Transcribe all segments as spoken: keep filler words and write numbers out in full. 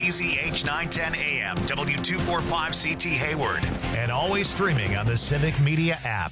B Z H nine ten A M, W two forty-five C T Hayward, and always streaming on the Civic Media app.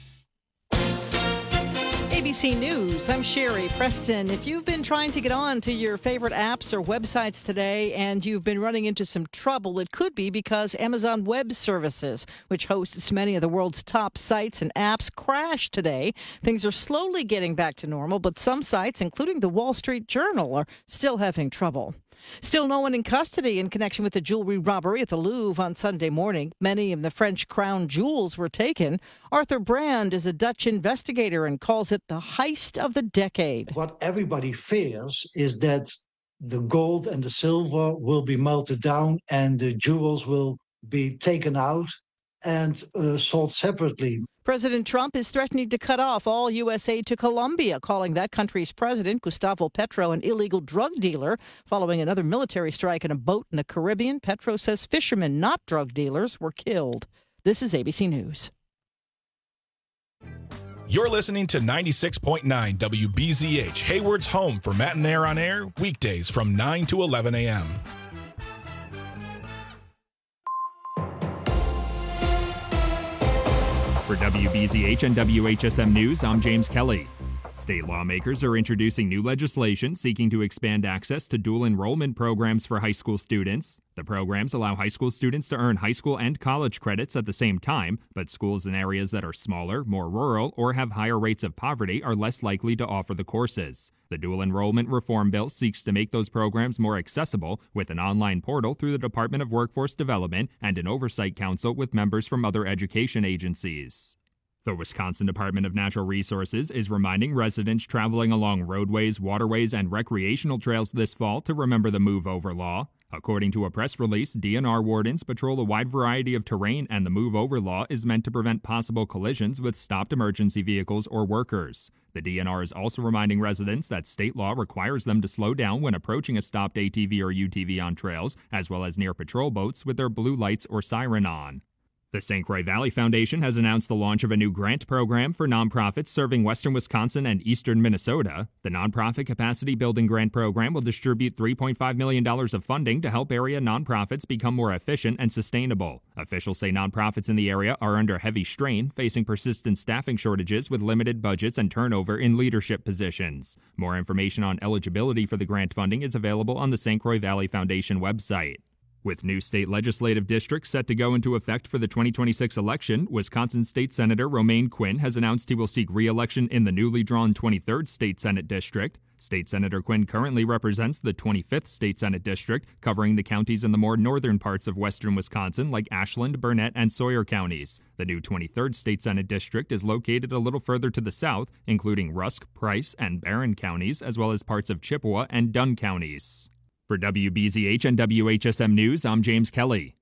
A B C News, I'm Sherry Preston. If you've been trying to get on to your favorite apps or websites today and you've been running into some trouble, it could be because Amazon Web Services, which hosts many of the world's top sites and apps, crashed today. Things are slowly getting back to normal, but some sites, including the Wall Street Journal, are still having trouble. Still no one in custody in connection with the jewelry robbery at the Louvre on Sunday morning. Many of the French crown jewels were taken. Arthur Brand is a Dutch investigator and calls it the heist of the decade. What everybody fears is that the gold and the silver will be melted down and the jewels will be taken out and uh, sold separately. President Trump is threatening to cut off all U S aid to Colombia, calling that country's president, Gustavo Petro, an illegal drug dealer. Following another military strike on a boat in the Caribbean, Petro says fishermen, not drug dealers, were killed. This is A B C News. You're listening to ninety-six point nine W B Z H, Hayward's home for Matt and Air on Air, weekdays from nine to eleven a.m. For W B Z H and W H S M News, I'm James Kelly. State lawmakers are introducing new legislation seeking to expand access to dual enrollment programs for high school students. The programs allow high school students to earn high school and college credits at the same time, but schools in areas that are smaller, more rural, or have higher rates of poverty are less likely to offer the courses. The dual enrollment reform bill seeks to make those programs more accessible with an online portal through the Department of Workforce Development and an oversight council with members from other education agencies. The Wisconsin Department of Natural Resources is reminding residents traveling along roadways, waterways, and recreational trails this fall to remember the Move Over law. According to a press release, D N R wardens patrol a wide variety of terrain, and the Move Over law is meant to prevent possible collisions with stopped emergency vehicles or workers. The D N R is also reminding residents that state law requires them to slow down when approaching a stopped A T V or U T V on trails, as well as near patrol boats with their blue lights or siren on. The Saint Croix Valley Foundation has announced the launch of a new grant program for nonprofits serving western Wisconsin and eastern Minnesota. The Nonprofit Capacity Building Grant Program will distribute three point five million dollars of funding to help area nonprofits become more efficient and sustainable. Officials say nonprofits in the area are under heavy strain, facing persistent staffing shortages with limited budgets and turnover in leadership positions. More information on eligibility for the grant funding is available on the Saint Croix Valley Foundation website. With new state legislative districts set to go into effect for the twenty twenty-six election, Wisconsin State Senator Romaine Quinn has announced he will seek re-election in the newly drawn twenty-third State Senate District. State Senator Quinn currently represents the twenty-fifth State Senate District, covering the counties in the more northern parts of western Wisconsin like Ashland, Burnett, and Sawyer counties. The new twenty-third State Senate District is located a little further to the south, including Rusk, Price, and Barron counties, as well as parts of Chippewa and Dunn counties. For W B Z H and W H S M News, I'm James Kelly.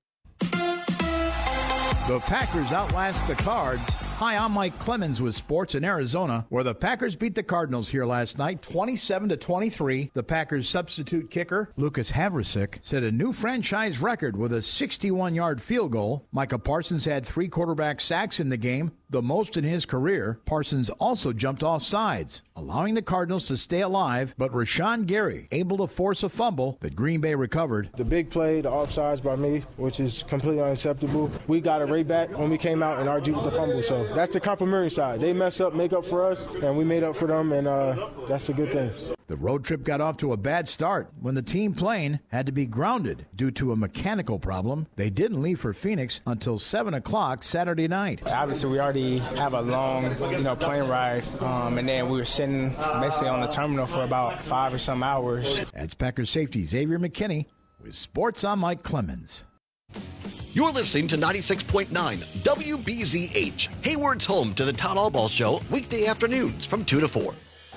The Packers outlast the Cards. Hi, I'm Mike Clemens with Sports in Arizona, where the Packers beat the Cardinals here last night, twenty-seven to twenty-three. The Packers' substitute kicker, Lucas Havrisik, set a new franchise record with a sixty-one-yard field goal. Micah Parsons had three quarterback sacks in the game, the most in his career. Parsons also jumped off sides, allowing the Cardinals to stay alive, but Rashawn Gary able to force a fumble that Green Bay recovered. The big play, the offsides by me, which is completely unacceptable. We got it right back when we came out and argued with the fumble, so that's the complimentary side. They mess up, make up for us, and we made up for them, and uh, that's the good thing. The road trip got off to a bad start when the team plane had to be grounded due to a mechanical problem. They didn't leave for Phoenix until seven o'clock Saturday night. Obviously, we already have a long, you know, plane ride, um, and then we were sitting basically on the terminal for about five or some hours. That's Packers safety Xavier McKinney with Sports. I'm Mike Clemens. You're listening to ninety-six point nine W B Z H, Hayward's home to the Todd Allball Show, weekday afternoons from two to four.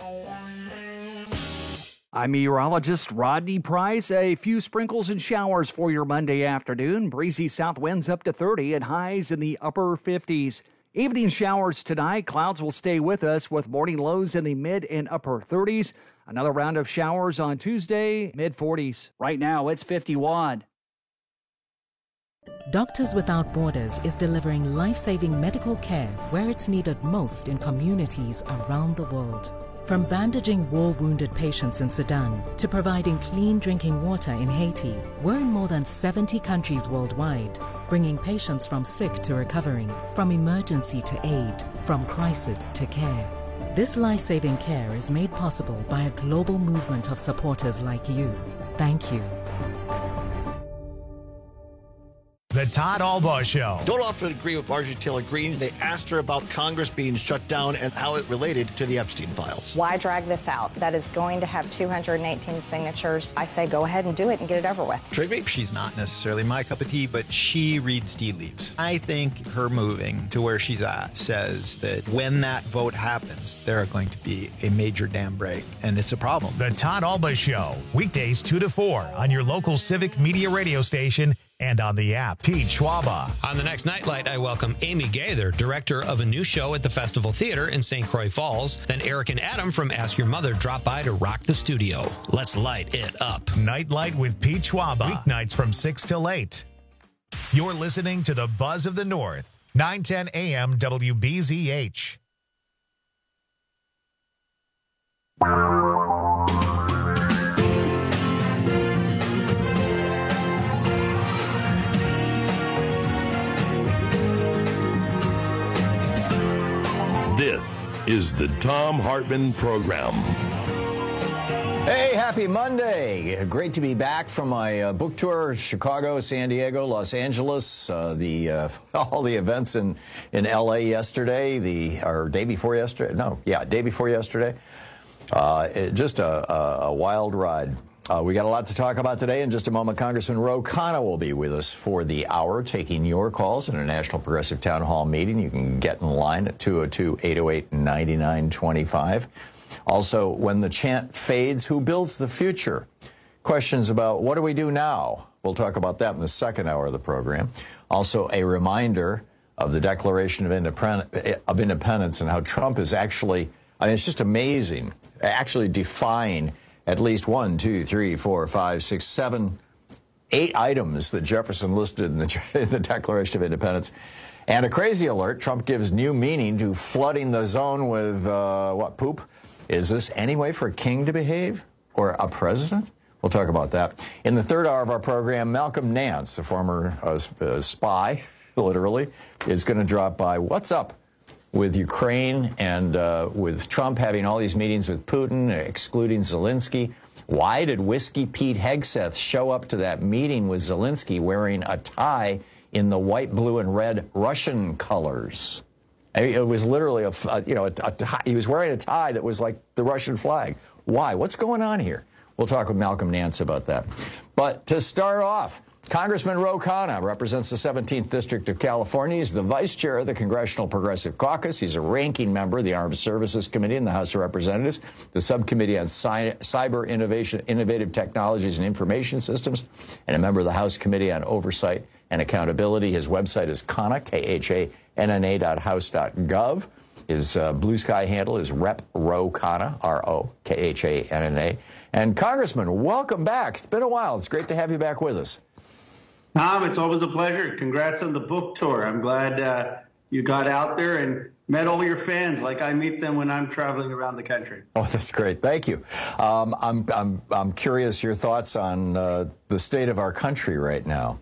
I'm meteorologist Rodney Price. A few sprinkles and showers for your Monday afternoon. Breezy south winds up to thirty and highs in the upper fifties. Evening showers tonight. Clouds will stay with us with morning lows in the mid and upper thirties. Another round of showers on Tuesday, mid forties. Right now, it's fifty-one. Doctors Without Borders is delivering life-saving medical care where it's needed most in communities around the world. From bandaging war-wounded patients in Sudan to providing clean drinking water in Haiti, we're in more than seventy countries worldwide, bringing patients from sick to recovering, from emergency to aid, from crisis to care. This life-saving care is made possible by a global movement of supporters like you. Thank you. The Todd Albaugh Show. Don't often agree with Marjorie Taylor Greene. They asked her about Congress being shut down and how it related to the Epstein files. Why drag this out? That is going to have two hundred eighteen signatures. I say go ahead and do it and get it over with. Trigby? She's not necessarily my cup of tea, but she reads tea leaves. I think her moving to where she's at says that when that vote happens, there are going to be a major dam break, and it's a problem. The Todd Albaugh Show. Weekdays two to four on your local Civic Media radio station and on the app. Pete Schwaba. On the next Nightlight, I welcome Amy Gaither, director of a new show at the Festival Theater in Saint Croix Falls. Then Eric and Adam from Ask Your Mother drop by to rock the studio. Let's light it up. Nightlight with Pete Schwaba. Weeknights from six till eight. You're listening to the Buzz of the North. nine ten A M W B Z H. This is the Thom Hartmann Program. Hey, happy Monday. Great to be back from my uh, book tour, Chicago, San Diego, Los Angeles, uh, the uh, all the events in, in L A yesterday, the or day before yesterday. No, yeah, day before yesterday. Uh, it, just a, a, a wild ride. Uh, we got a lot to talk about today. In just a moment, Congressman Ro Khanna will be with us for the hour, taking your calls in a National Progressive Town Hall meeting. You can get in line at two oh two, eight oh eight, nine nine two five. Also, when the chant fades, who builds the future? Questions about what do we do now? We'll talk about that in the second hour of the program. Also, a reminder of the Declaration of Independence, of Independence and how Trump is actually, I mean, it's just amazing, actually defying at least one, two, three, four, five, six, seven, eight items that Jefferson listed in the, in the Declaration of Independence. And a crazy alert, Trump gives new meaning to flooding the zone with, uh, what, poop? Is this any way for a king to behave? Or a president? We'll talk about that. In the third hour of our program, Malcolm Nance, a former uh, uh, spy, literally, is going to drop by. What's up with Ukraine and uh, with Trump having all these meetings with Putin, excluding Zelensky? Why did Whiskey Pete Hegseth show up to that meeting with Zelensky wearing a tie in the white, blue, and red Russian colors? It was literally a, a you know, a, a tie. He was wearing a tie that was like the Russian flag. Why? What's going on here? We'll talk with Malcolm Nance about that. But to start off, Congressman Ro Khanna represents the seventeenth District of California. He's the vice chair of the Congressional Progressive Caucus. He's a ranking member of the Armed Services Committee in the House of Representatives, the Subcommittee on Cyber Innovation, Innovative Technologies and Information Systems, and a member of the House Committee on Oversight and Accountability. His website is Khanna, K H A N N A dot house dot gov. His uh, Blue Sky handle is Rep Ro Khanna, R O K H A N N A. And Congressman, welcome back. It's been a while. It's great to have you back with us. Tom, it's always a pleasure. Congrats on the book tour. I'm glad uh, you got out there and met all your fans like I meet them when I'm traveling around the country. Oh, that's great. Thank you. Um, I'm, I'm, I'm curious your thoughts on uh, the state of our country right now.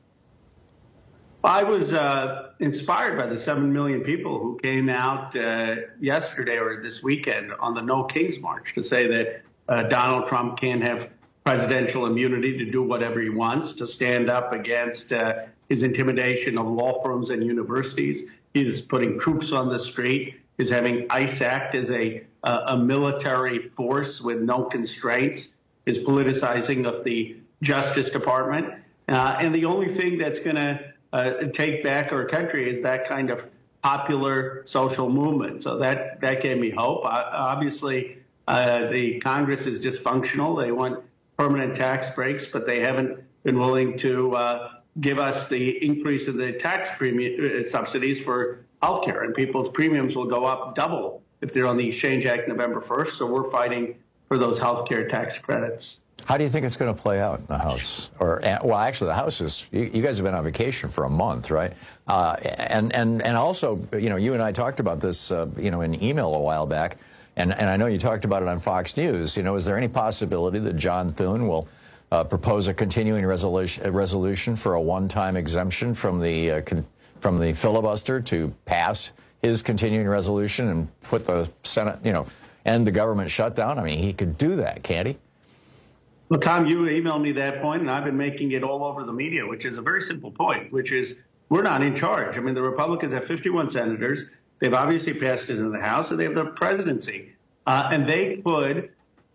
I was uh, inspired by the seven million people who came out uh, yesterday or this weekend on the No Kings March to say that uh, Donald Trump can't have presidential immunity to do whatever he wants, to stand up against uh, his intimidation of law firms and universities. He's putting troops on the street. He's having ICE act as a, uh, a military force with no constraints. His politicizing of the Justice Department. Uh, and the only thing that's going to Uh, take back our country is that kind of popular social movement. So that, that gave me hope. Uh, obviously, uh, the Congress is dysfunctional. They want permanent tax breaks, but they haven't been willing to uh, give us the increase in the tax premium uh, subsidies for healthcare. And people's premiums will go up double if they're on the Exchange Act November first. So we're fighting for those healthcare tax credits. How do you think it's going to play out in the House? Or, well, actually, the House is, you, you guys have been on vacation for a month, right? Uh, and, and, and also, you know, you and I talked about this, uh, you know, in email a while back. And, and I know you talked about it on Fox News. You know, is there any possibility that John Thune will uh, propose a continuing resolution, a resolution for a one-time exemption from the uh, con from the filibuster to pass his continuing resolution and put the Senate, you know, end the government shutdown? I mean, he could do that, can't he? Well, Tom, you emailed me that point, and I've been making it all over the media, which is a very simple point, which is we're not in charge. I mean, the Republicans have fifty-one senators. They've obviously passed it in the House, and they have the presidency. Uh, and they could,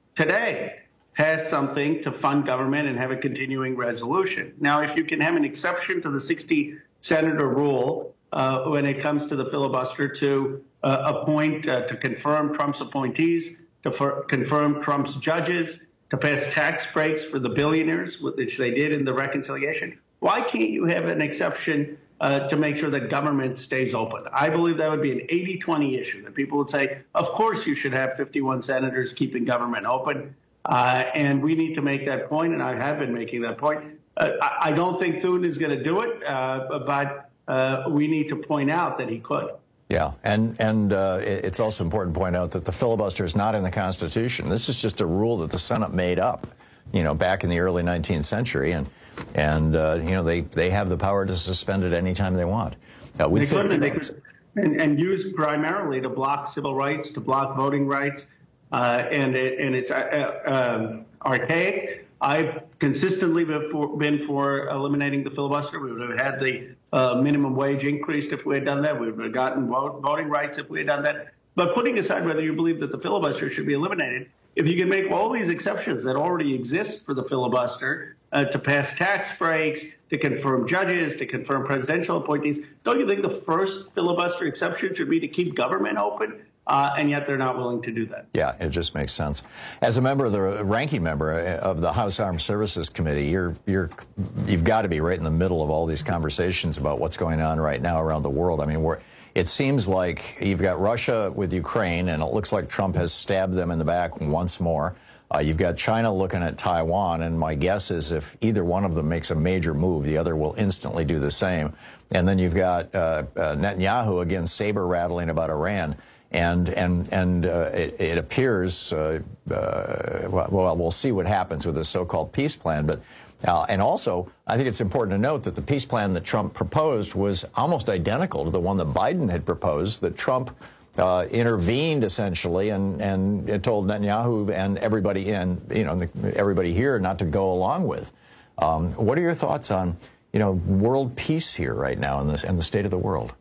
today, pass something to fund government and have a continuing resolution. Now, if you can have an exception to the sixty-senator rule uh, when it comes to the filibuster to uh, appoint, uh, to confirm Trump's appointees, to confirm Trump's judges, to pass tax breaks for the billionaires, which they did in the reconciliation, why can't you have an exception uh, to make sure that government stays open? I believe that would be an eighty twenty issue, that people would say, of course you should have fifty-one senators keeping government open. Uh, and we need to make that point, and I have been making that point. Uh, I, I don't think Thune is going to do it, uh, but uh, we need to point out that he could. Yeah, and, and uh, it's also important to point out that the filibuster is not in the Constitution. This is just a rule that the Senate made up, you know, back in the early nineteenth century, and and uh, you know they they have the power to suspend it anytime they want. Uh, they could, and, they could and, and use primarily to block civil rights, to block voting rights, uh, and it, and it's uh, um, archaic. I've consistently been for, been for eliminating the filibuster. We would have had the uh, minimum wage increased if we had done that. We would have gotten vote, voting rights if we had done that. But putting aside whether you believe that the filibuster should be eliminated, if you can make all these exceptions that already exist for the filibuster uh, to pass tax breaks, to confirm judges, to confirm presidential appointees, don't you think the first filibuster exception should be to keep government open? Uh, and yet they're not willing to do that. Yeah, it just makes sense. As a member of the ranking member of the House Armed Services Committee, you're you're you've got to be right in the middle of all these conversations about what's going on right now around the world. I mean, we're, it seems like you've got Russia with Ukraine, and it looks like Trump has stabbed them in the back once more. Uh, you've got China looking at Taiwan, and my guess is if either one of them makes a major move, the other will instantly do the same. And then you've got uh, uh, Netanyahu again saber rattling about Iran. And and and uh, it, it appears, uh, uh, well, we'll see what happens with this so-called peace plan. But uh, and also, I think it's important to note that the peace plan that Trump proposed was almost identical to the one that Biden had proposed. That Trump uh, intervened essentially and and told Netanyahu and everybody in you know everybody here not to go along with. Um, what are your thoughts on you know world peace here right now and this and the state of the world?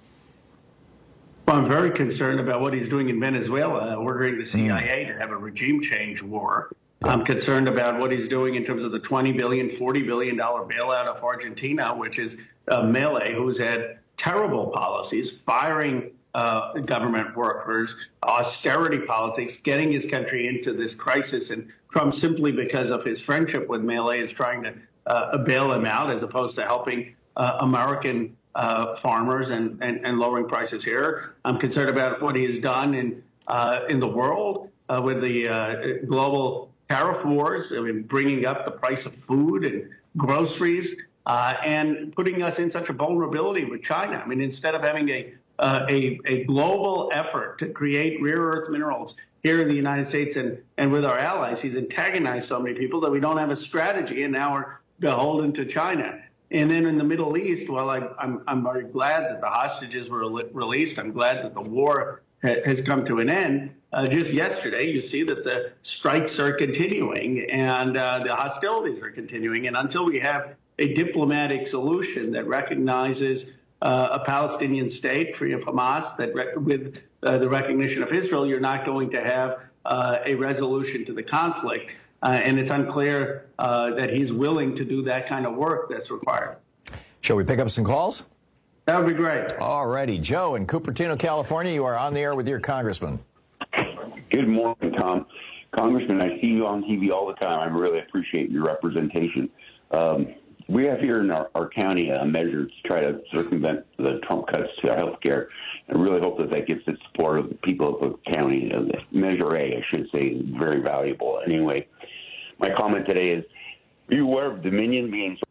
Well, I'm very concerned about what he's doing in Venezuela, ordering the C I A to have a regime change war. I'm concerned about what he's doing in terms of the twenty billion dollars, forty billion dollars bailout of Argentina, which is uh, Milei, who's had terrible policies, firing uh, government workers, austerity politics, getting his country into this crisis. And Trump, simply because of his friendship with Milei, is trying to uh, bail him out as opposed to helping uh, American Uh, farmers and, and, and lowering prices here. I'm concerned about what he has done in uh, in the world uh, with the uh, global tariff wars. I mean, bringing up the price of food and groceries uh, and putting us in such a vulnerability with China. I mean, instead of having a uh, a, a global effort to create rare earth minerals here in the United States and, and with our allies, he's antagonized so many people that we don't have a strategy, and now we're beholden to China. And then in the Middle East, well, I, I'm, I'm very glad that the hostages were released. I'm glad that the war ha has come to an end. Uh, just yesterday, you see that the strikes are continuing and uh, the hostilities are continuing. And until we have a diplomatic solution that recognizes uh, a Palestinian state free of Hamas, that re with uh, the recognition of Israel, you're not going to have uh, a resolution to the conflict. Uh, and it's unclear uh, that he's willing to do that kind of work that's required. Shall we pick up some calls? That would be great. All righty. Joe in Cupertino, California, you are on the air with your congressman. Good morning, Tom. Congressman, I see you on T V all the time. I really appreciate your representation. Um, we have here in our, our county a measure to try to circumvent the Trump cuts to health care. I really hope that that gets the support of the people of the county. Uh, Measure A, I should say, is very valuable. Anyway, my comment today is, are you aware of Dominion being sold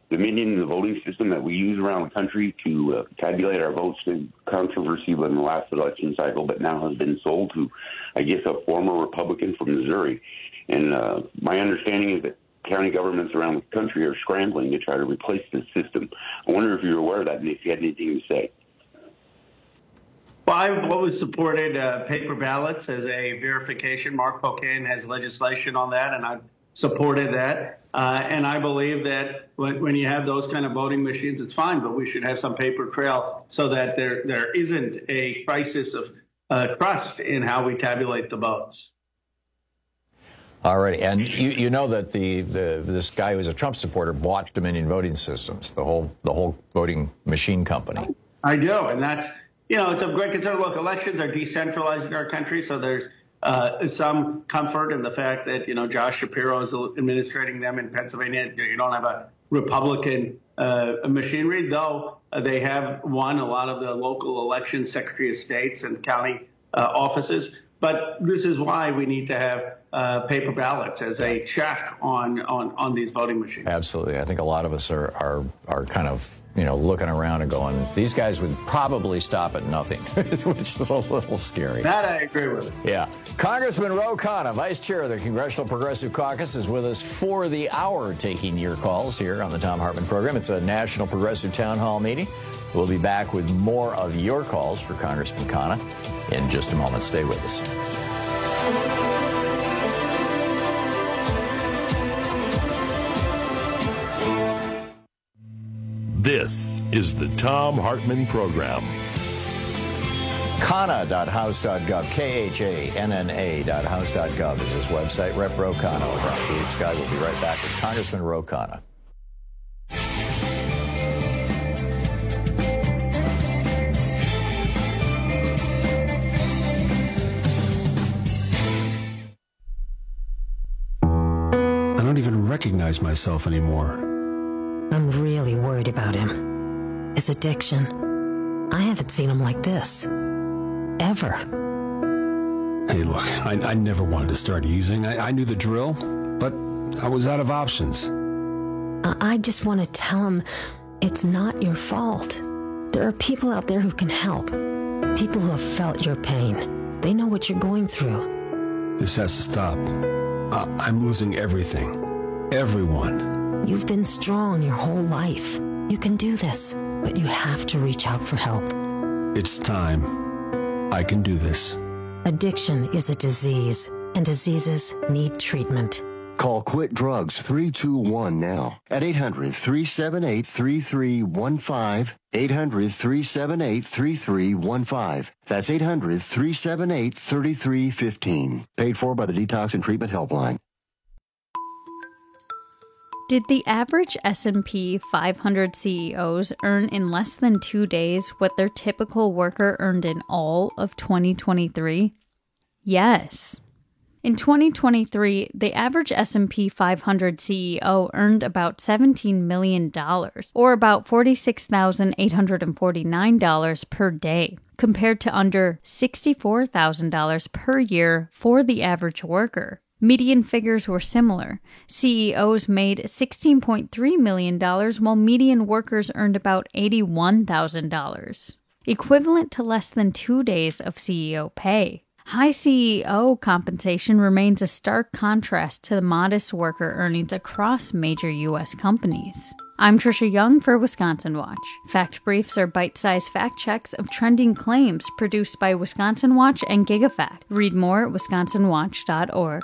Dominion in the voting system that we use around the country to uh, tabulate our votes. The controversy in the last election cycle, but now has been sold to, I guess, a former Republican from Missouri. And uh, my understanding is that county governments around the country are scrambling to try to replace this system. I wonder if you're aware of that and if you had anything to say. Well, I've always supported uh, paper ballots as a verification. Mark Pocan has legislation on that, and I've supported that. Uh, and I believe that when, when you have those kind of voting machines, it's fine, but we should have some paper trail so that there there isn't a crisis of uh, trust in how we tabulate the votes. All right, and you, you know that the, the this guy who's a Trump supporter bought Dominion Voting Systems, the whole the whole voting machine company. I do, and that's, you know, it's of great concern. Look, elections are decentralized in our country, so there's uh, some comfort in the fact that, you know, Josh Shapiro is administrating them in Pennsylvania. You don't have a Republican uh, machinery, though uh, they have won a lot of the local election Secretary of States and county uh, offices. But this is why we need to have uh, paper ballots as a check on, on, on these voting machines. Absolutely. I think a lot of us are, are, are kind of, you know, looking around and going, these guys would probably stop at nothing, which is a little scary. That I agree with. Yeah. Congressman Ro Khanna, Vice Chair of the Congressional Progressive Caucus, is with us for the hour taking your calls here on the Thom Hartmann program. It's a National Progressive Town Hall meeting. We'll be back with more of your calls for Congressman Khanna in just a moment. Stay with us. This is the Thom Hartmann Program. Khanna dot house dot gov, K H A N N A dot house dot gov is his website. Rep Ro Khanna over on Blue Sky. We'll be right back with Congressman Ro Khanna. I don't even recognize myself anymore. I'm really worried about him. His addiction. I haven't seen him like this. Ever. Hey, look, I, I never wanted to start using. I, I knew the drill, but I was out of options. I, I just want to tell him it's not your fault. There are people out there who can help. People who have felt your pain. They know what you're going through. This has to stop. I, I'm losing everything. Everyone. You've been strong your whole life. You can do this, but you have to reach out for help. It's time. I can do this. Addiction is a disease, and diseases need treatment. Call Quit Drugs three two one now at eight hundred, three seven eight, three three one five, eight hundred, three seven eight, three three one five. That's eight hundred, three seven eight, three three one five. Paid for by the Detox and Treatment Helpline. Did the average S and P five hundred C E Os earn in less than two days what their typical worker earned in all of twenty twenty-three? Yes. In twenty twenty-three, the average S and P five hundred C E O earned about seventeen million dollars, or about forty-six thousand eight hundred forty-nine dollars per day, compared to under sixty-four thousand dollars per year for the average worker. Median figures were similar. C E Os made sixteen point three million dollars, while median workers earned about eighty-one thousand dollars, equivalent to less than two days of C E O pay. High C E O compensation remains a stark contrast to the modest worker earnings across major U S companies. I'm Trisha Young for Wisconsin Watch. Fact Briefs are bite-sized fact checks of trending claims produced by Wisconsin Watch and GigaFact. Read more at wisconsin watch dot org.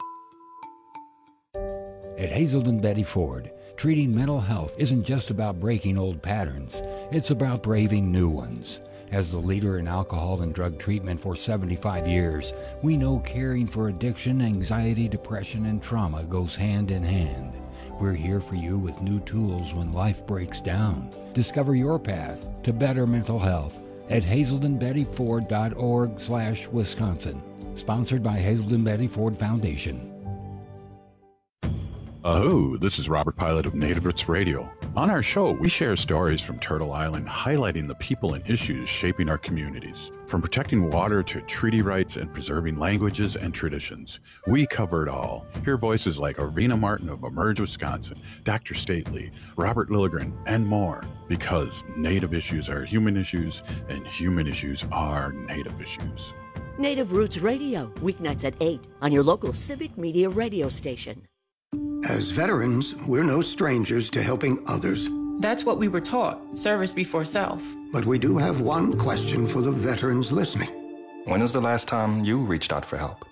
At Hazelden Betty Ford, treating mental health isn't just about breaking old patterns. It's about braving new ones. As the leader in alcohol and drug treatment for seventy-five years, we know caring for addiction, anxiety, depression, and trauma goes hand in hand. We're here for you with new tools when life breaks down. Discover your path to better mental health at hazelden betty ford dot org slash Wisconsin. Sponsored by Hazelden Betty Ford Foundation. Aho, this is Robert Pilot of Native Roots Radio. On our show, we share stories from Turtle Island highlighting the people and issues shaping our communities. From protecting water to treaty rights and preserving languages and traditions, we cover it all. Hear voices like Arvina Martin of Emerge, Wisconsin, Doctor Stately, Robert Lilligren, and more. Because Native issues are human issues, and human issues are Native issues. Native Roots Radio, weeknights at eight on your local civic media radio station. As veterans, we're no strangers to helping others. That's what we were taught, service before self. But we do have one question for the veterans listening. When was the last time you reached out for help?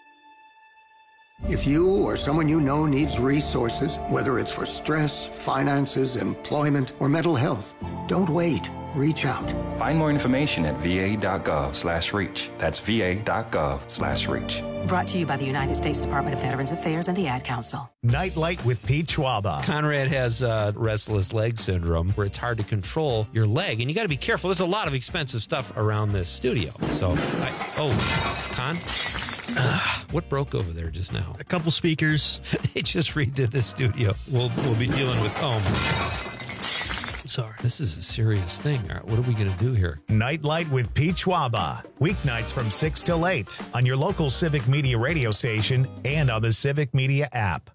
If you or someone you know needs resources, whether it's for stress, finances, employment, or mental health, don't wait. Reach out. Find more information at va.gov slash reach. That's va.gov slash reach. Brought to you by the United States Department of Veterans Affairs and the Ad Council. Nightlight with Pete Schwaba. Conrad has uh, restless leg syndrome where it's hard to control your leg, and you got to be careful. There's a lot of expensive stuff around this studio. So, I, oh, Con? Uh, what broke over there just now? A couple speakers. They just redid the studio. We'll, we'll be dealing with home. Sorry. This is a serious thing. All right, what are we going to do here? Nightlight with Pete Schwaba. Weeknights from six till eight on your local Civic Media radio station and on the Civic Media app.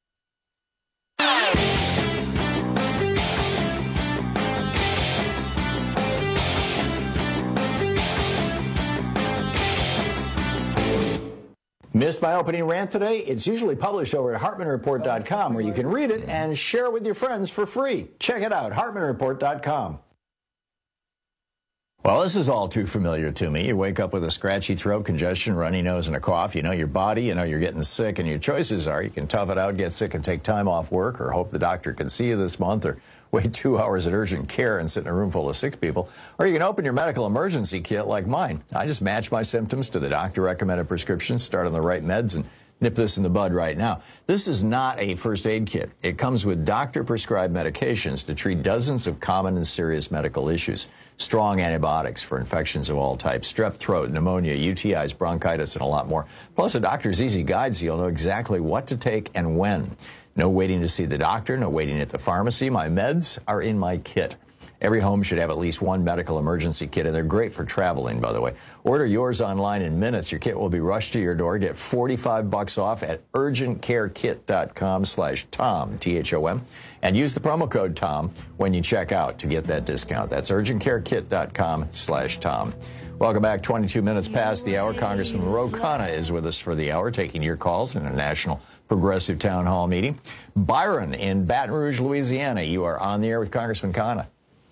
Missed my opening rant today? It's usually published over at hartman report dot com, where you can read it and share it with your friends for free. Check it out, hartman report dot com. Well, this is all too familiar to me. You wake up with a scratchy throat, congestion, runny nose, and a cough. You know your body, you know you're getting sick, and your choices are you can tough it out, get sick, and take time off work, or hope the doctor can see you this month, or wait two hours at urgent care and sit in a room full of sick people, or you can open your medical emergency kit like mine. I just match my symptoms to the doctor-recommended prescription, start on the right meds, and nip this in the bud right now. This is not a first aid kit. It comes with doctor-prescribed medications to treat dozens of common and serious medical issues. Strong antibiotics for infections of all types, strep throat, pneumonia, U T Is, bronchitis, and a lot more. Plus a doctor's easy guide so you'll know exactly what to take and when. No waiting to see the doctor, no waiting at the pharmacy. My meds are in my kit. Every home should have at least one medical emergency kit, and they're great for traveling, by the way. Order yours online in minutes. Your kit will be rushed to your door. Get forty-five bucks off at urgent care kit dot com slash Tom, T H O M, and use the promo code Tom when you check out to get that discount. That's urgent care kit dot com slash Tom. Welcome back. twenty-two minutes past the hour. Congressman Ro Khanna is with us for the hour, taking your calls in a national progressive town hall meeting. Byron in Baton Rouge, Louisiana, you are on the air with Congressman Khanna.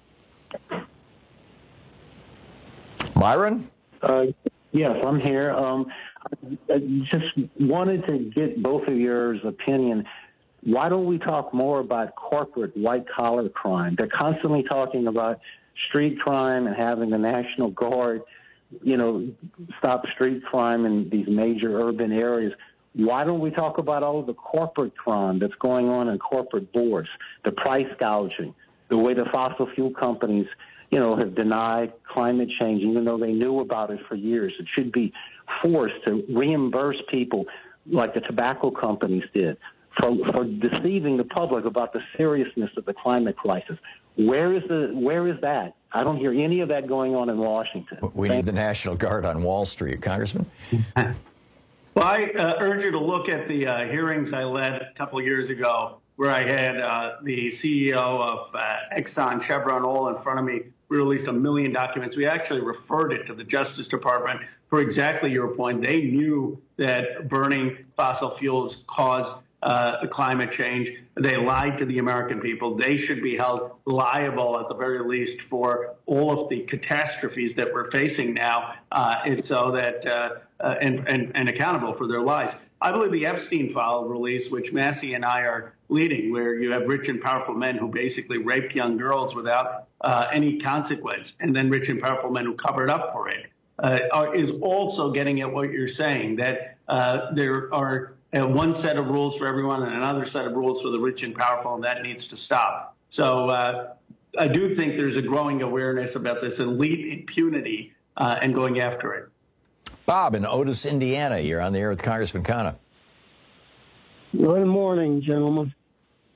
Byron? Uh, yes, I'm here. Um, I just wanted to get both of yours opinion. Why don't we talk more about corporate white-collar crime? They're constantly talking about street crime and having the National Guard, you know, stop street crime in these major urban areas. Why don't we talk about all of the corporate crime that's going on in corporate boards, the price gouging, the way the fossil fuel companies, you know, have denied climate change, even though they knew about it for years. It should be forced to reimburse people like the tobacco companies did for, for deceiving the public about the seriousness of the climate crisis. Where is the where is that? I don't hear any of that going on in Washington. We Thank need the National Guard on Wall Street, Congressman. Well, I uh, urge you to look at the uh, hearings I led a couple of years ago, where I had uh, the C E O of uh, Exxon, Chevron all in front of me. We released a million documents. We actually referred it to the Justice Department for exactly your point. They knew that burning fossil fuels caused uh, climate change. They lied to the American people. They should be held liable at the very least for all of the catastrophes that we're facing now, uh, and so that uh, uh, and, and, and accountable for their lies. I believe the Epstein file release, which Massey and I are leading, where you have rich and powerful men who basically raped young girls without uh, any consequence, and then rich and powerful men who covered up for it, uh, are, is also getting at what you're saying, that uh, there are uh, one set of rules for everyone and another set of rules for the rich and powerful, and that needs to stop. So uh, I do think there's a growing awareness about this elite impunity uh, and going after it. Bob in Otis, Indiana, you're on the air with Congressman Khanna. Good morning, gentlemen.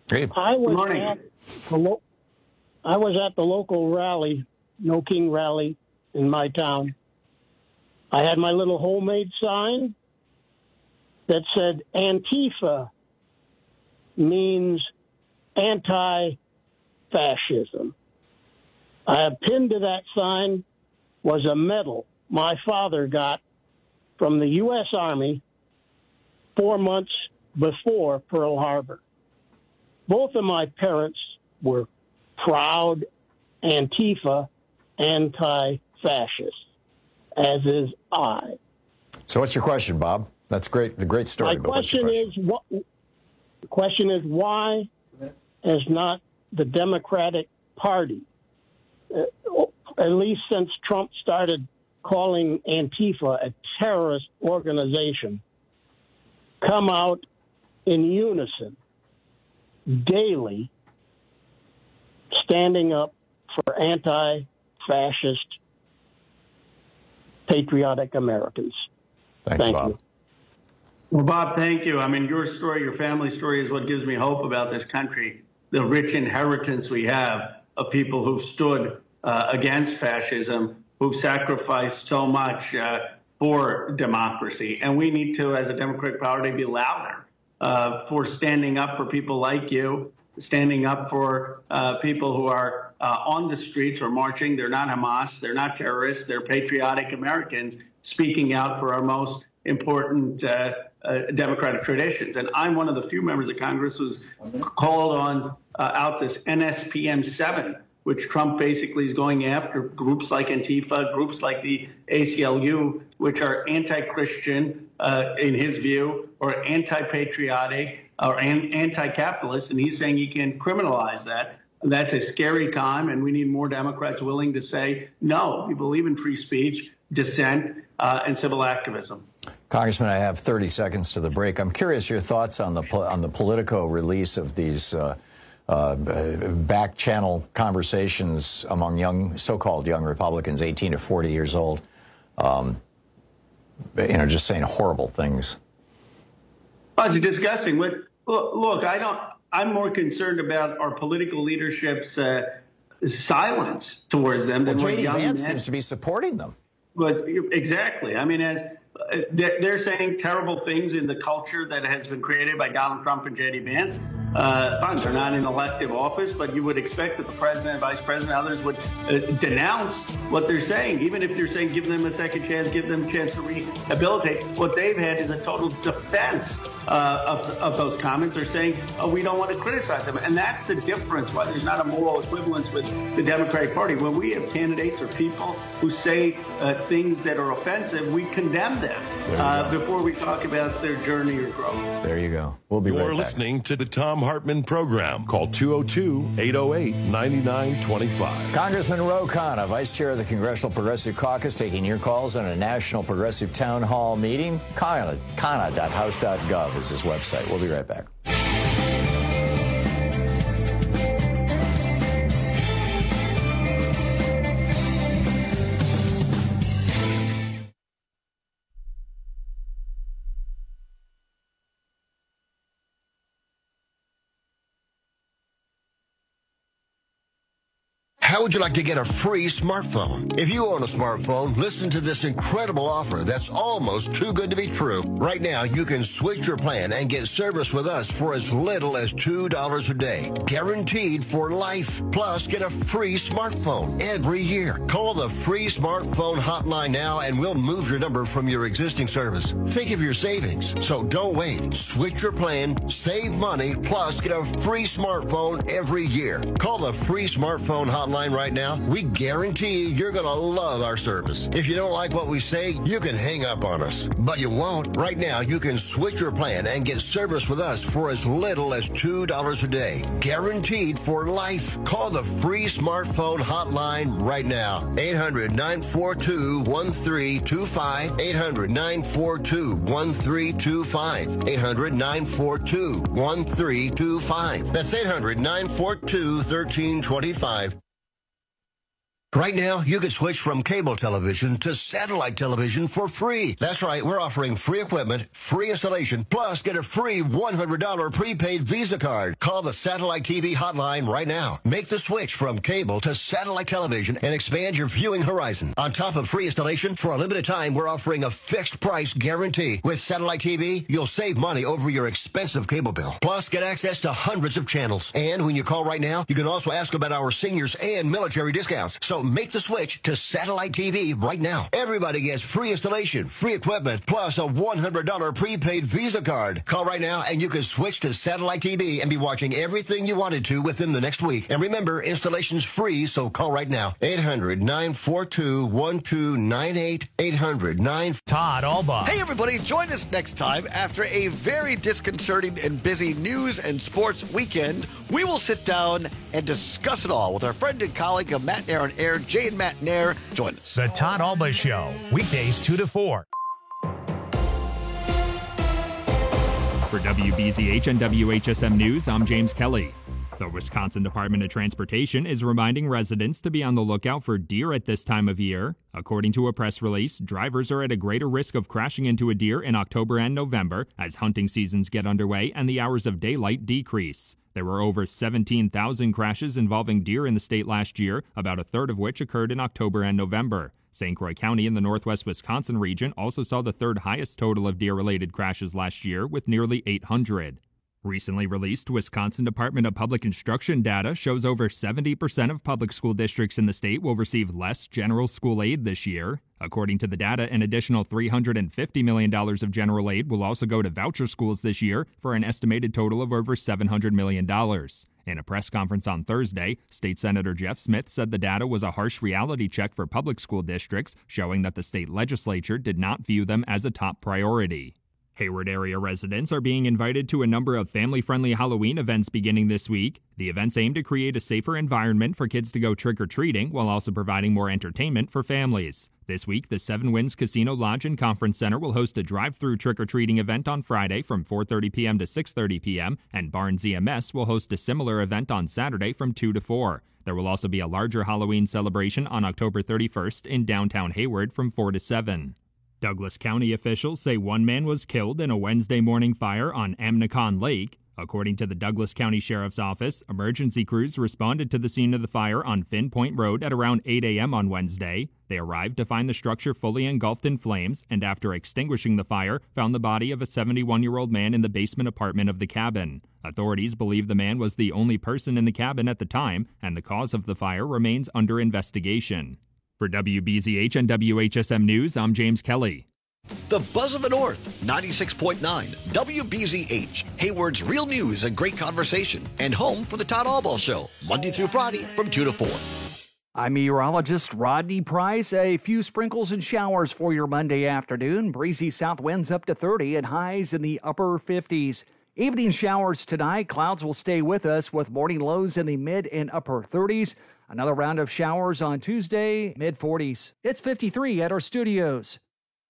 Great. I was Good morning. at the lo- I was at the local rally, No King rally in my town. I had my little homemade sign that said Antifa means anti-fascism. I had pinned to that sign was a medal my father got from the U S Army four months before Pearl Harbor. Both of my parents were proud Antifa anti-fascists, as is I. So what's your question, Bob? That's great. The great story. My but what's your question is, what, the question is, why has not the Democratic Party, uh, at least since Trump started calling Antifa a terrorist organization, come out in unison daily, standing up for anti-fascist, patriotic Americans? Thanks, Thank Bob. you. Well, Bob, thank you. I mean, your story, your family story is what gives me hope about this country, the rich inheritance we have of people who've stood uh, against fascism, who've sacrificed so much uh, for democracy. And we need to, as a Democratic Party, be louder uh, for standing up for people like you, standing up for uh, people who are uh, on the streets or marching. They're not Hamas, they're not terrorists, they're patriotic Americans speaking out for our most important uh, uh, democratic traditions. And I'm one of the few members of Congress who's called on uh, out this N S P M seven, which Trump basically is going after groups like Antifa, groups like the A C L U, which are anti-Christian uh, in his view, or anti-patriotic, or an- anti-capitalist, and he's saying he can criminalize that. That's a scary time, and we need more Democrats willing to say, no, we believe in free speech, dissent, uh, and civil activism. Congressman, I have thirty seconds to the break. I'm curious your thoughts on the on the Politico release of these uh, uh, back channel conversations among young, so-called young Republicans, eighteen to forty years old. Um, you know, just saying horrible things. Oh, it's disgusting. But look, look, I don't. I'm more concerned about our political leadership's uh, silence towards them than Well, what J D young Vance men- seems to be supporting them. But exactly. I mean, as uh, they're they're saying terrible things in the culture that has been created by Donald Trump and J D Vance. Uh, fine, they're not in elective office, but you would expect that the president, vice president, others would uh, denounce what they're saying. Even if you're saying give them a second chance, give them a chance to rehabilitate, what they've had is a total defense uh, of, of those comments. They're saying, oh, we don't want to criticize them. And that's the difference why there's not a moral equivalence with the Democratic Party. When we have candidates or people who say uh, things that are offensive, we condemn them uh, before we talk about their journey or growth. There you go. We'll be You're right back. listening to the Tom Hartman program. Call two oh two, eight oh eight, nine nine two five. Congressman Ro Khanna, Vice Chair of the Congressional Progressive Caucus, taking your calls on a National Progressive Town Hall meeting. Khanna dot house dot gov is his website. We'll be right back. How would you like to get a free smartphone? If you own a smartphone, listen to this incredible offer that's almost too good to be true. Right now, you can switch your plan and get service with us for as little as two dollars a day. Guaranteed for life. Plus, get a free smartphone every year. Call the free smartphone hotline now and we'll move your number from your existing service. Think of your savings. So don't wait. Switch your plan, save money, plus get a free smartphone every year. Call the free smartphone hotline right now. We guarantee you're going to love our service. If you don't like what we say, you can hang up on us. But you won't. Right now, you can switch your plan and get service with us for as little as two dollars a day. Guaranteed for life. Call the free smartphone hotline right now. eight hundred, nine four two, one three two five. eight hundred, nine four two, one three two five. eight hundred, nine four two, one three two five. That's eight hundred, nine four two, one three two five. Right now, you can switch from cable television to satellite television for free. That's right, we're offering free equipment, free installation, plus get a free one hundred dollars prepaid Visa card. Call the Satellite T V hotline right now. Make the switch from cable to satellite television and expand your viewing horizon. On top of free installation, for a limited time, we're offering a fixed price guarantee. With Satellite T V, you'll save money over your expensive cable bill. Plus, get access to hundreds of channels. And when you call right now, you can also ask about our seniors and military discounts. So make the switch to Satellite T V right now. Everybody gets free installation, free equipment, plus a one hundred dollars prepaid Visa card. Call right now and you can switch to Satellite T V and be watching everything you wanted to within the next week. And remember, installation's free, so call right now. eight hundred, nine four two, one two nine eight. eight hundred, nine Todd Albaugh. Hey, everybody, join us next time after a very disconcerting and busy news and sports weekend. We will sit down and discuss it all with our friend and colleague of Matt Nair on Air, Jay and Matt Nair. Join us. The Todd Albaugh Show, weekdays two to four. For W B Z H and W H S M News, I'm James Kelly. The Wisconsin Department of Transportation is reminding residents to be on the lookout for deer at this time of year. According to a press release, drivers are at a greater risk of crashing into a deer in October and November as hunting seasons get underway and the hours of daylight decrease. There were over seventeen thousand crashes involving deer in the state last year, about a third of which occurred in October and November. Saint Croix County in the northwest Wisconsin region also saw the third highest total of deer-related crashes last year, with nearly eight hundred. Recently released Wisconsin Department of Public Instruction data shows over seventy percent of public school districts in the state will receive less general school aid this year. According to the data, an additional three hundred fifty million dollars of general aid will also go to voucher schools this year for an estimated total of over seven hundred million dollars. In a press conference on Thursday, State Senator Jeff Smith said the data was a harsh reality check for public school districts, showing that the state legislature did not view them as a top priority. Hayward area residents are being invited to a number of family-friendly Halloween events beginning this week. The events aim to create a safer environment for kids to go trick-or-treating while also providing more entertainment for families. This week, the Seven Winds Casino Lodge and Conference Center will host a drive-through trick-or-treating event on Friday from four thirty p.m. to six thirty p.m., and Barnes E M S will host a similar event on Saturday from two to four. There will also be a larger Halloween celebration on October thirty-first in downtown Hayward from four to seven. Douglas County officials say one man was killed in a Wednesday morning fire on Amnicon Lake. According to the Douglas County Sheriff's Office, emergency crews responded to the scene of the fire on Finn Point Road at around eight a.m. on Wednesday. They arrived to find the structure fully engulfed in flames, and after extinguishing the fire, found the body of a seventy-one-year-old man in the basement apartment of the cabin. Authorities believe the man was the only person in the cabin at the time, and the cause of the fire remains under investigation. For W B Z H and W H S M News, I'm James Kelly. The Buzz of the North, ninety-six point nine, W B Z H, Hayward's real news and great conversation, and home for the Todd Albaugh Show, Monday through Friday from two to four. I'm meteorologist Rodney Price. A few sprinkles and showers for your Monday afternoon. Breezy south winds up to thirty and highs in the upper fifties. Evening showers tonight. Clouds will stay with us with morning lows in the mid and upper thirties. Another round of showers on Tuesday, mid forties. It's fifty-three at our studios.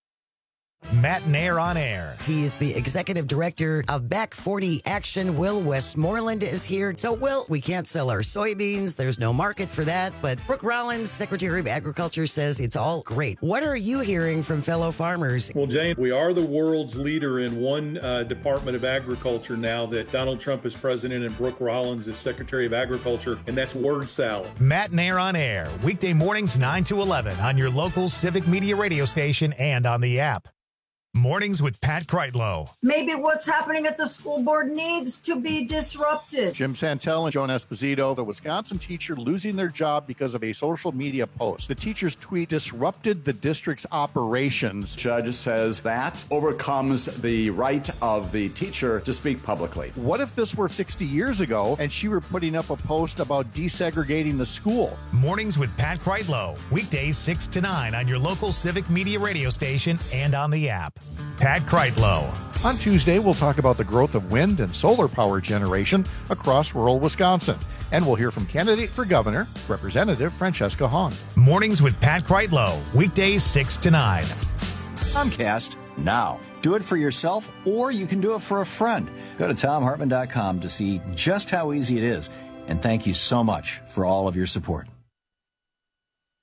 Matt Nair on Air. He is the executive director of Back forty Action. Will Westmoreland is here. So, Will, we can't sell our soybeans. There's no market for that. But Brooke Rollins, Secretary of Agriculture, says it's all great. What are you hearing from fellow farmers? Well, Jane, we are the world's leader in one uh, Department of Agriculture now that Donald Trump is president and Brooke Rollins is Secretary of Agriculture, and that's word salad. Matt Nair on Air. Weekday mornings nine to eleven on your local Civic Media radio station and on the app. Mornings with Pat Kreitlow. Maybe what's happening at the school board needs to be disrupted. Jim Santel and Joan Esposito, the Wisconsin teacher losing their job because of a social media post. The teacher's tweet disrupted the district's operations. Judge says that overcomes the right of the teacher to speak publicly. What if this were sixty years ago and she were putting up a post about desegregating the school? Mornings with Pat Kreitlow. Weekdays six to nine on your local Civic Media radio station and on the app. Pat Kreitlow. On Tuesday, we'll talk about the growth of wind and solar power generation across rural Wisconsin. And we'll hear from candidate for governor, Representative Francesca Hahn. Mornings with Pat Kreitlow. Weekdays six to nine. Comcast now. Do it for yourself, or you can do it for a friend. Go to tom hartman dot com to see just how easy it is. And thank you so much for all of your support.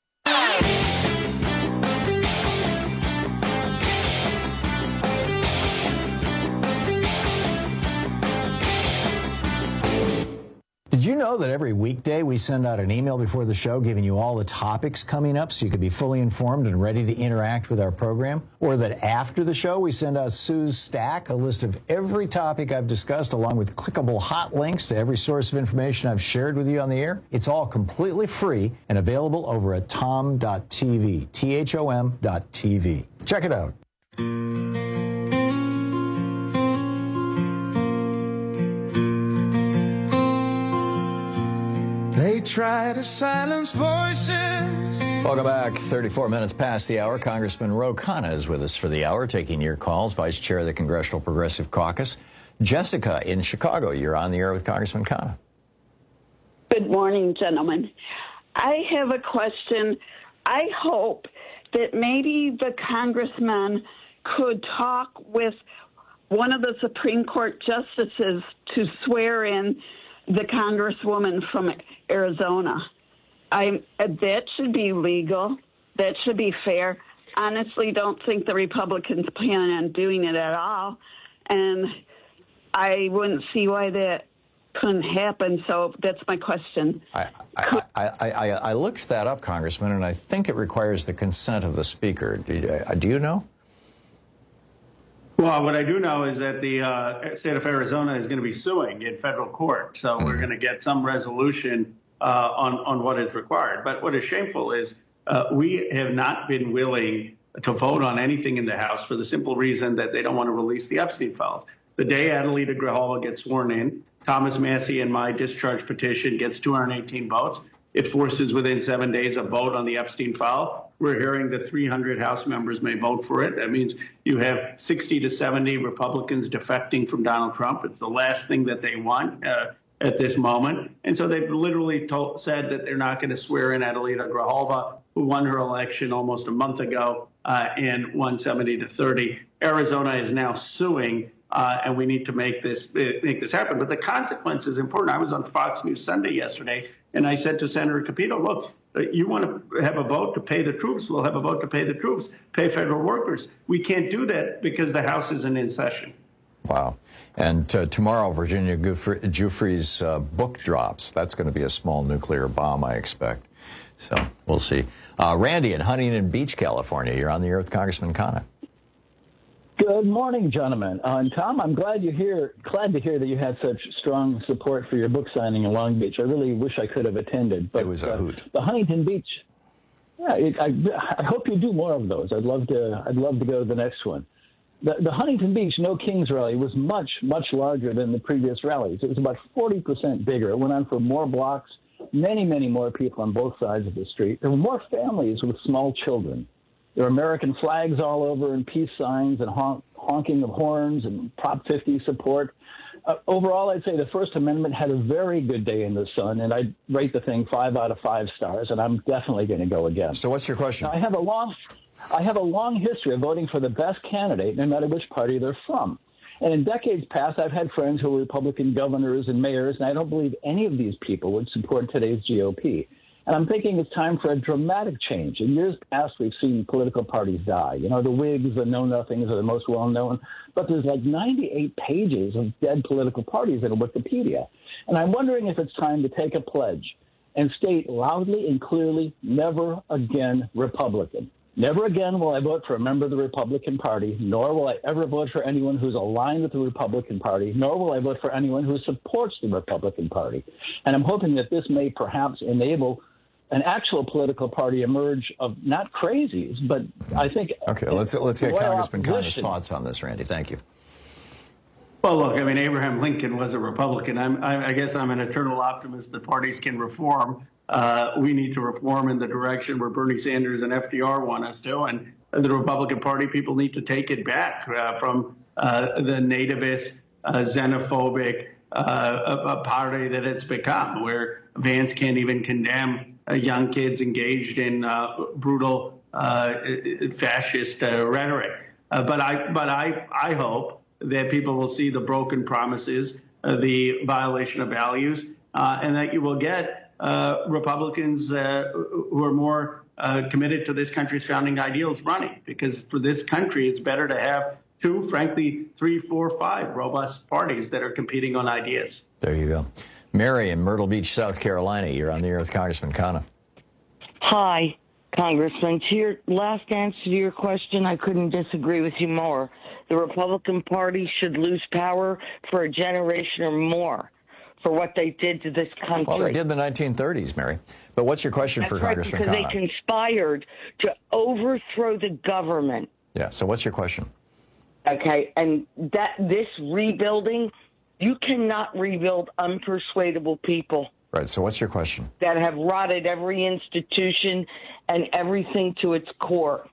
know that every weekday we send out an email before the show giving you all the topics coming up so you can be fully informed and ready to interact with our program? Or that after the show we send out Sue's Stack, a list of every topic I've discussed along with clickable hot links to every source of information I've shared with you on the air? It's all completely free and available over at tom dot t v, T H O M dot T V. Check it out. They try to silence voices. Welcome back. thirty-four minutes past the hour. Congressman Ro Khanna is with us for the hour, taking your calls. Vice Chair of the Congressional Progressive Caucus. Jessica in Chicago, you're on the air with Congressman Khanna. Good morning, gentlemen. I have a question. I hope that maybe the congressman could talk with one of the Supreme Court justices to swear in the congresswoman from Arizona. I that should be legal. That should be fair. Honestly, don't think the Republicans plan on doing it at all, and I wouldn't see why that couldn't happen. So that's my question. I, I, I, I, I looked that up, Congressman, and I think it requires the consent of the Speaker. Do you, do you know? Well, what I do know is that the uh, state of Arizona is going to be suing in federal court. So we're going to get some resolution uh, on, on what is required. But what is shameful is uh, we have not been willing to vote on anything in the House for the simple reason that they don't want to release the Epstein files. The day Adelita Grijalva gets sworn in, Thomas Massie and my discharge petition gets two hundred eighteen votes. It forces within seven days a vote on the Epstein file. We're hearing that three hundred House members may vote for it. That means you have sixty to seventy Republicans defecting from Donald Trump. It's the last thing that they want uh, at this moment. And so they've literally told, said that they're not going to swear in Adelita Grijalva, who won her election almost a month ago uh, and won seventy to thirty. Arizona is now suing. Uh, and we need to make this make this happen. But the consequence is important. I was on Fox News Sunday yesterday, and I said to Senator Capito, look, you want to have a vote to pay the troops, we'll have a vote to pay the troops, pay federal workers. We can't do that because the House isn't in session. Wow. And uh, tomorrow, Virginia Giuffre's uh, book drops. That's going to be a small nuclear bomb, I expect. So we'll see. Uh, Randy in Huntington Beach, California, you're on the air with Congressman Khanna. Good morning, gentlemen. Uh, and Tom, I'm glad you hear, glad to hear that you had such strong support for your book signing in Long Beach. I really wish I could have attended. But, it was a hoot. Uh, the Huntington Beach. Yeah, it, I, I hope you do more of those. I'd love to. I'd love to go to the next one. The, the Huntington Beach No Kings rally was much, much larger than the previous rallies. It was about forty percent bigger. It went on for more blocks. Many, many more people on both sides of the street. There were more families with small children. There were American flags all over and peace signs and honk, honking of horns and Prop fifty support. Uh, overall, I'd say the First Amendment had a very good day in the sun, and I'd rate the thing five out of five stars, and I'm definitely going to go again. So what's your question? Now, I have a long, I have a long history of voting for the best candidate, no matter which party they're from. And in decades past, I've had friends who were Republican governors and mayors, and I don't believe any of these people would support today's G O P. And I'm thinking it's time for a dramatic change. In years past, we've seen political parties die. You know, the Whigs, the Know-Nothings are the most well-known. But there's like ninety-eight pages of dead political parties in Wikipedia. And I'm wondering if it's time to take a pledge and state loudly and clearly, never again Republican. Never again will I vote for a member of the Republican Party, nor will I ever vote for anyone who's aligned with the Republican Party, nor will I vote for anyone who supports the Republican Party. And I'm hoping that this may perhaps enable an actual political party emerge of not crazies, but I think... Okay, let's let's get Congressman Khanna's opposition. thoughts on this, Randy. Thank you. Well, look, I mean, Abraham Lincoln was a Republican. I'm, I, I guess I'm an eternal optimist that parties can reform. Uh, we need to reform in the direction where Bernie Sanders and F D R want us to, and the Republican Party people need to take it back uh, from uh, the nativist, uh, xenophobic uh, a, a party that it's become, where Vance can't even condemn uh, young kids engaged in uh, brutal uh, fascist uh, rhetoric. Uh, but I, but I, I hope that people will see the broken promises, uh, the violation of values, uh, and that you will get Uh, Republicans uh, who are more uh, committed to this country's founding ideals running, because for this country, it's better to have two, frankly, three, four, five robust parties that are competing on ideas. There you go. Mary in Myrtle Beach, South Carolina. You're on the air with Congressman Khanna. Hi, Congressman. To your last answer to your question, I couldn't disagree with you more. The Republican Party should lose power for a generation or more for what they did to this country. Well, they did in the nineteen thirties, Mary. But what's your question That's for right, Congressman because Khanna? they conspired to overthrow the government. Yeah, so what's your question? Okay, and that this rebuilding, you cannot rebuild unpersuadable people Right, so what's your question? that have rotted every institution and everything to its core.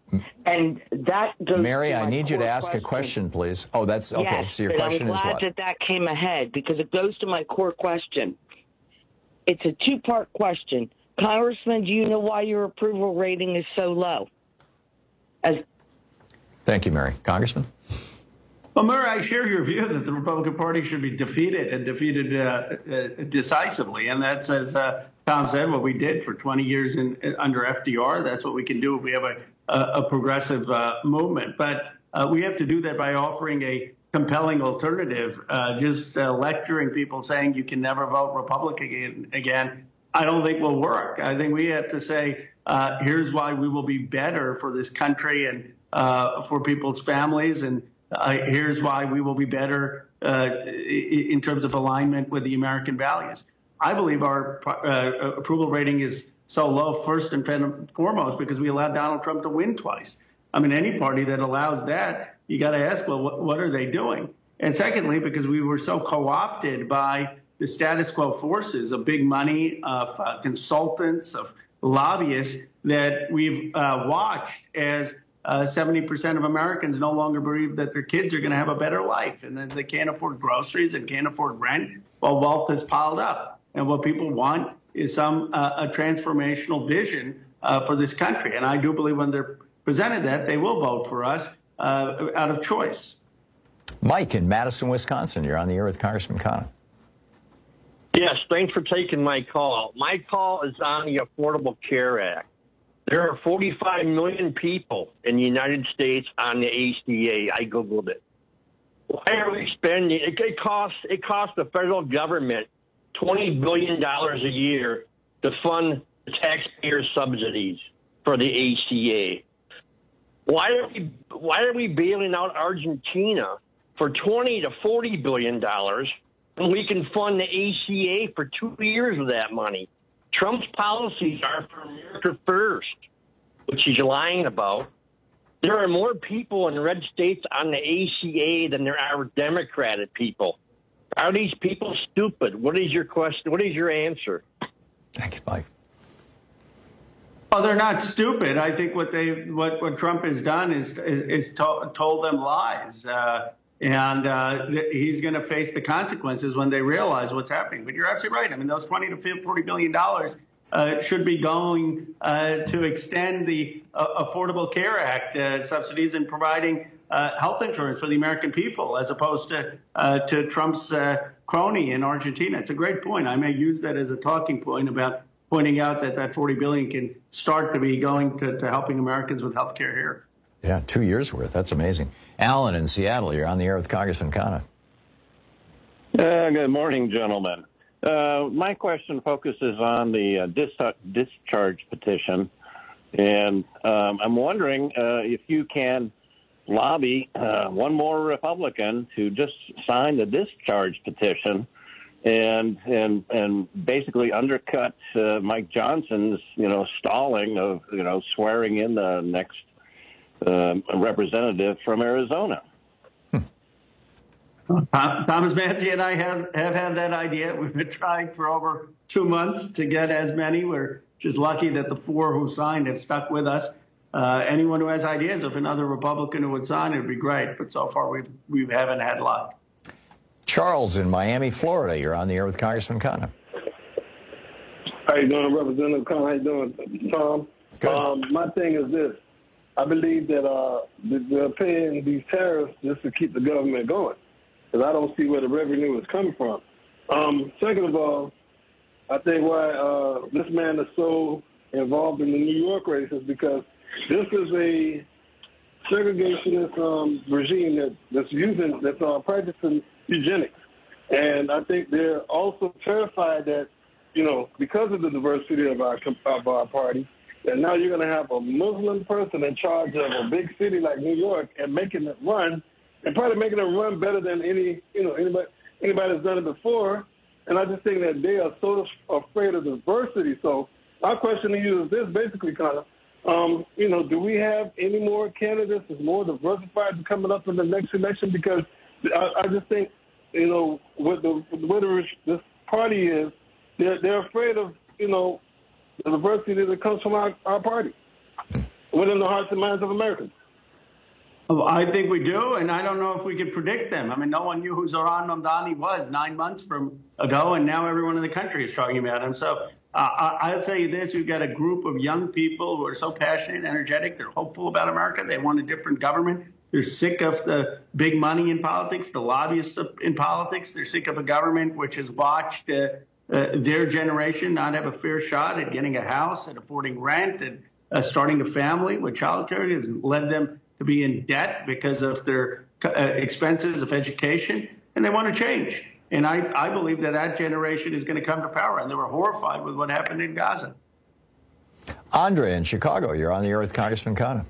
And that goes Mary, to I my need you to core ask a question, please. Oh, that's okay. Yes, So your but question I'm is glad what? that that came ahead because it goes to my core question. It's a two-part question. Congressman, do you know why your approval rating is so low? As Thank you, Mary. Congressman? Well, Murray, I share your view that the Republican Party should be defeated and defeated uh, uh, decisively. And that's, as uh, Tom said, what we did for twenty years in, in, under F D R. That's what we can do if we have a, a, a progressive uh, movement. But uh, we have to do that by offering a compelling alternative. Uh, just uh, lecturing people saying you can never vote Republican again, I don't think will work. I think we have to say, uh, here's why we will be better for this country and uh, for people's families. And uh, here's why we will be better uh, in terms of alignment with the American values. I believe our uh, approval rating is so low, first and foremost, because we allowed Donald Trump to win twice. I mean, any party that allows that, you got to ask, well, what, what are they doing? And secondly, because we were so co-opted by the status quo forces of big money, of uh, consultants, of lobbyists, that we've uh, watched as uh, seventy percent of Americans no longer believe that their kids are going to have a better life and that they can't afford groceries and can't afford rent while wealth is piled up. And what people want is some uh, a transformational vision uh, for this country. And I do believe when they're presented that, they will vote for us uh, out of choice. Mike in Madison, Wisconsin. You're on the air with Congressman Khanna. Yes, thanks for taking my call. My call is on the Affordable Care Act. There are forty-five million people in the United States on the A C A. I Googled it. Why are we spending, it, it costs it costs the federal government twenty billion dollars a year to fund the taxpayer subsidies for the A C A. Why are we why are we bailing out Argentina for twenty to forty billion dollars when we can fund the A C A for two years of that money? Trump's policies are for America first, which he's lying about. There are more people in red states on the A C A than there are Democratic people. Are these people stupid? What is your question? What is your answer? Thank you, Mike. Well, they're not stupid. I think what they what, what Trump has done is is, is to, told them lies, uh, and uh, he's going to face the consequences when they realize what's happening. But you're absolutely right. I mean, those twenty to forty billion dollars uh, should be going uh, to extend the uh, Affordable Care Act uh, subsidies and providing uh, health insurance for the American people, as opposed to uh, to Trump's uh, crony in Argentina. It's a great point. I may use that as a talking point about pointing out that that forty billion dollars can start to be going to, to helping Americans with health care here. Yeah, two years worth. That's amazing. Alan in Seattle, you're on the air with Congressman Khanna. Uh, good morning, gentlemen. Uh, my question focuses on the uh, dis- discharge petition, and um, I'm wondering uh, if you can lobby uh, one more Republican to just sign the discharge petition and and and basically undercut uh, Mike Johnson's, you know, stalling of, you know, swearing in the next uh, representative from Arizona. Thomas Manzi and I have, have had that idea. We've been trying for over two months to get as many. We're just lucky that the four who signed have stuck with us. Uh, anyone who has ideas of another Republican who would sign, it would be great. But so far, we've, we haven't had luck. Charles in Miami, Florida. You're on the air with Congressman Khanna. How you doing, Representative Khanna? How you doing, Tom? Good. Um, my thing is this. I believe that uh, they're paying these tariffs just to keep the government going, because I don't see where the revenue is coming from. Um, second of all, I think why uh, this man is so involved in the New York race is because this is a segregationist um, regime that, that's using, that's uh, practicing eugenics. And I think they're also terrified that, you know, because of the diversity of our of our party, that now you're going to have a Muslim person in charge of a big city like New York and making it run, and probably making it run better than any, you know, anybody anybody that's done it before. And I just think that they are so afraid of diversity. So my question to you is this, basically, Connor. Um, you know, do we have any more candidates that's more diversified coming up in the next election? Because I, I just think, you know, with the where the, this party is, they're they're afraid of, you know, the diversity that comes from our, our party within the hearts and minds of Americans. Oh, I think we do, and I don't know if we could predict them. I mean, no one knew who Zohran Mamdani was nine months from ago, and now everyone in the country is talking about him. So uh, I, I'll tell you this, we've got a group of young people who are so passionate and energetic. They're hopeful about America. They want a different government. They're sick of the big money in politics, the lobbyists in politics. They're sick of a government which has watched uh, uh, their generation not have a fair shot at getting a house, at affording rent, and uh, starting a family with child care. Has led them to be in debt because of their uh, expenses of education, and they want to change. And I, I believe that that generation is going to come to power, and they were horrified with what happened in Gaza. Andre in Chicago, you're on the air with Congressman Khanna.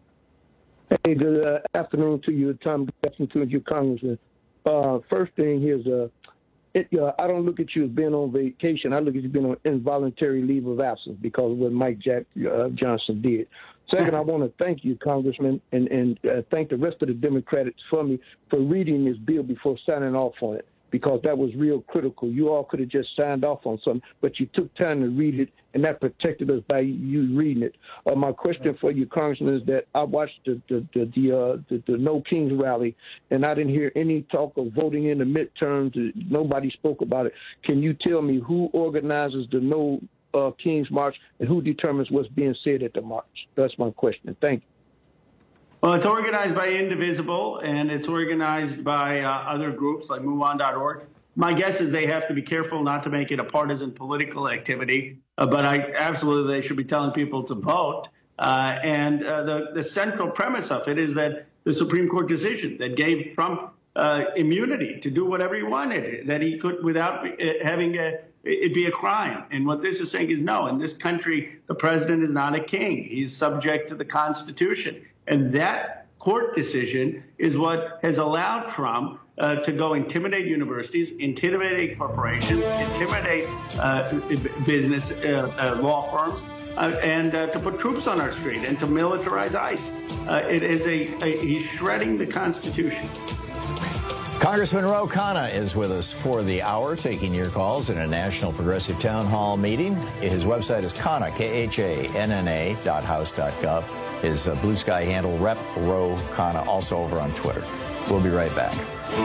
Hey, good uh, afternoon to you, Tom Jackson, to you, Congressman. Uh, first thing here is, uh, it, uh, I don't look at you as being on vacation. I look at you being on involuntary leave of absence because of what Mike Jack uh, Johnson did. Second, I want to thank you, Congressman, and, and uh, thank the rest of the Democrats for me for reading this bill before signing off on it, because that was real critical. You all could have just signed off on something, but you took time to read it, and that protected us by you reading it. Uh, my question for you, Congressman, is that I watched the the the, the, uh, the the No Kings rally, and I didn't hear any talk of voting in the midterms. Nobody spoke about it. Can you tell me who organizes the No uh, Kings March and who determines what's being said at the march? That's my question. Thank you. Well, it's organized by Indivisible, and it's organized by uh, other groups like move on dot org. My guess is they have to be careful not to make it a partisan political activity, uh, but I absolutely they should be telling people to vote. Uh, and uh, the, the central premise of it is that the Supreme Court decision that gave Trump uh, immunity to do whatever he wanted, that he could without having a, it be a crime. And what this is saying is no, in this country, the president is not a king. He's subject to the Constitution. And that court decision is what has allowed Trump uh, to go intimidate universities, intimidate corporations, intimidate uh, business uh, uh, law firms, uh, and uh, to put troops on our street and to militarize ICE. Uh, it is a, a he's shredding the Constitution. Congressman Ro Khanna is with us for the hour, taking your calls in a National Progressive Town Hall meeting. His website is Khanna, K H A N N A dot house dot gov. His uh, Blue Sky handle, Rep Ro Khanna, also over on Twitter. We'll be right back.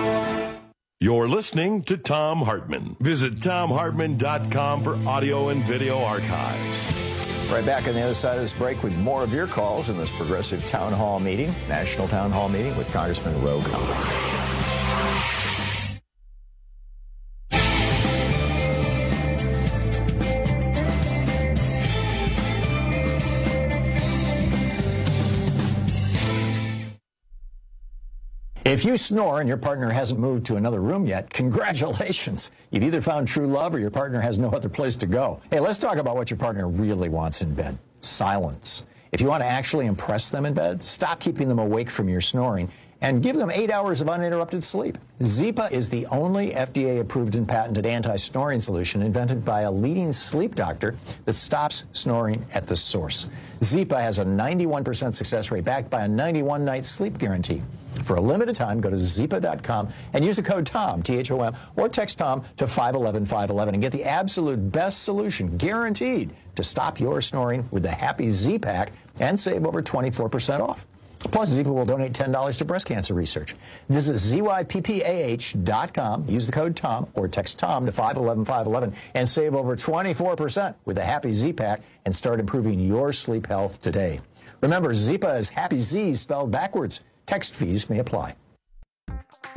You're listening to Thom Hartmann. Visit Thom Hartmann dot com for audio and video archives. Right back on the other side of this break with more of your calls in this Progressive Town Hall meeting, National Town Hall meeting with Congressman Ro Khanna. If you snore and your partner hasn't moved to another room yet, congratulations. You've either found true love or your partner has no other place to go. Hey, let's talk about what your partner really wants in bed. Silence. If you want to actually impress them in bed, stop keeping them awake from your snoring and give them eight hours of uninterrupted sleep. Zypa is the only F D A-approved and patented anti-snoring solution invented by a leading sleep doctor that stops snoring at the source. Zypa has a ninety-one percent success rate backed by a ninety-one night sleep guarantee. For a limited time, go to zypa dot com and use the code TOM, T H O M, or text TOM to five one one, five one one and get the absolute best solution, guaranteed, to stop your snoring with the Happy Z-Pack and save over twenty-four percent off. Plus, Zypa will donate ten dollars to breast cancer research. Visit Z Y P P A H dot com, use the code TOM, or text TOM to five one one, five one one and save over twenty-four percent with the Happy Z-Pack and start improving your sleep health today. Remember, Zypa is Happy Z spelled backwards. Text fees may apply.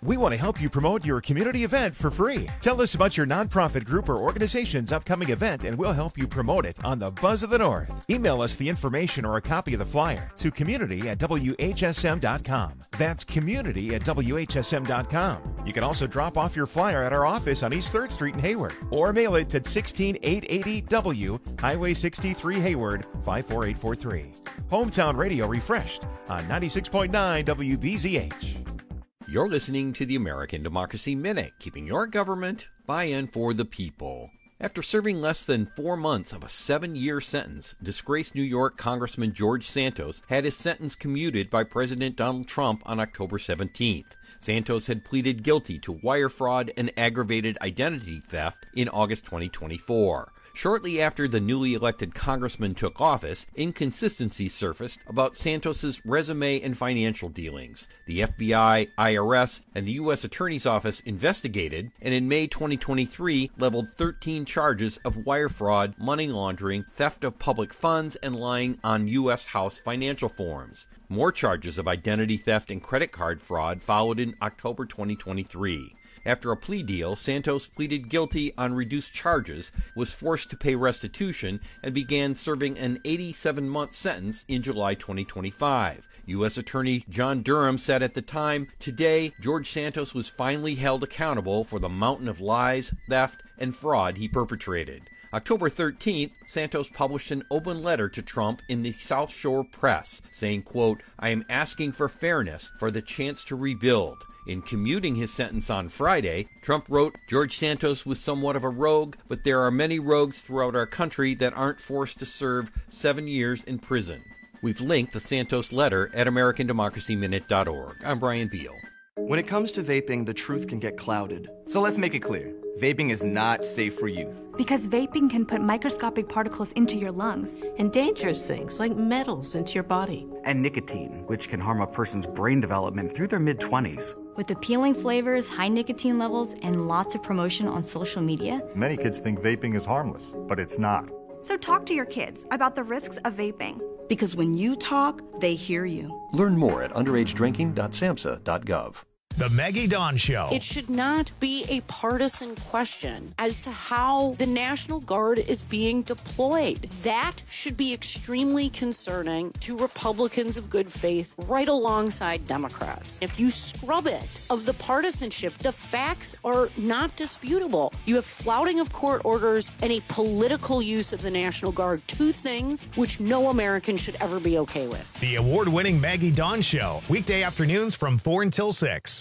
we want to help you promote your community event for free. Tell us about your nonprofit group or organization's upcoming event, and we'll help you promote it on the Buzz of the North. Email us the information or a copy of the flyer to community at W H S M dot com. That's community at W H S M dot com. You can also drop off your flyer at our office on East third Street in Hayward, or mail it to sixteen eight eighty W, Highway sixty-three, Hayward, five four eight four three. Hometown Radio refreshed on ninety-six point nine W B Z H. You're listening to the American Democracy Minute, keeping your government by-in for the people. After serving less than four months of a seven-year sentence, disgraced New York Congressman George Santos had his sentence commuted by President Donald Trump on October seventeenth. Santos had pleaded guilty to wire fraud and aggravated identity theft in August twenty twenty-four. Shortly after the newly elected congressman took office, inconsistencies surfaced about Santos's resume and financial dealings. The F B I, I R S, and the U S Attorney's Office investigated, and in May twenty twenty-three leveled thirteen charges of wire fraud, money laundering, theft of public funds, and lying on U S House financial forms. More charges of identity theft and credit card fraud followed in October twenty twenty-three. After a plea deal, Santos pleaded guilty on reduced charges, was forced to pay restitution, and began serving an eighty-seven month sentence in July twenty twenty-five. U S Attorney John Durham said at the time, "Today, George Santos was finally held accountable for the mountain of lies, theft, and fraud he perpetrated." October thirteenth, Santos published an open letter to Trump in the South Shore Press, saying, quote, "I am asking for fairness, for the chance to rebuild." In commuting his sentence on Friday, Trump wrote, "George Santos was somewhat of a rogue, but there are many rogues throughout our country that aren't forced to serve seven years in prison." We've linked the Santos letter at American Democracy Minute dot org. I'm Brian Beal. When it comes to vaping, the truth can get clouded. So let's make it clear. Vaping is not safe for youth. Because vaping can put microscopic particles into your lungs. And dangerous things like metals into your body. And nicotine, which can harm a person's brain development through their mid-twenties. With appealing flavors, high nicotine levels, and lots of promotion on social media. Many kids think vaping is harmless, but it's not. So talk to your kids about the risks of vaping. Because when you talk, they hear you. Learn more at underage drinking dot samhsa dot gov. The Maggie Dawn Show. It should not be a partisan question as to how the National Guard is being deployed. That should be extremely concerning to Republicans of good faith right alongside Democrats. If you scrub it of the partisanship, the facts are not disputable. You have flouting of court orders and a political use of the National Guard, two things which no American should ever be okay with. The award-winning Maggie Dawn Show, weekday afternoons from four until six.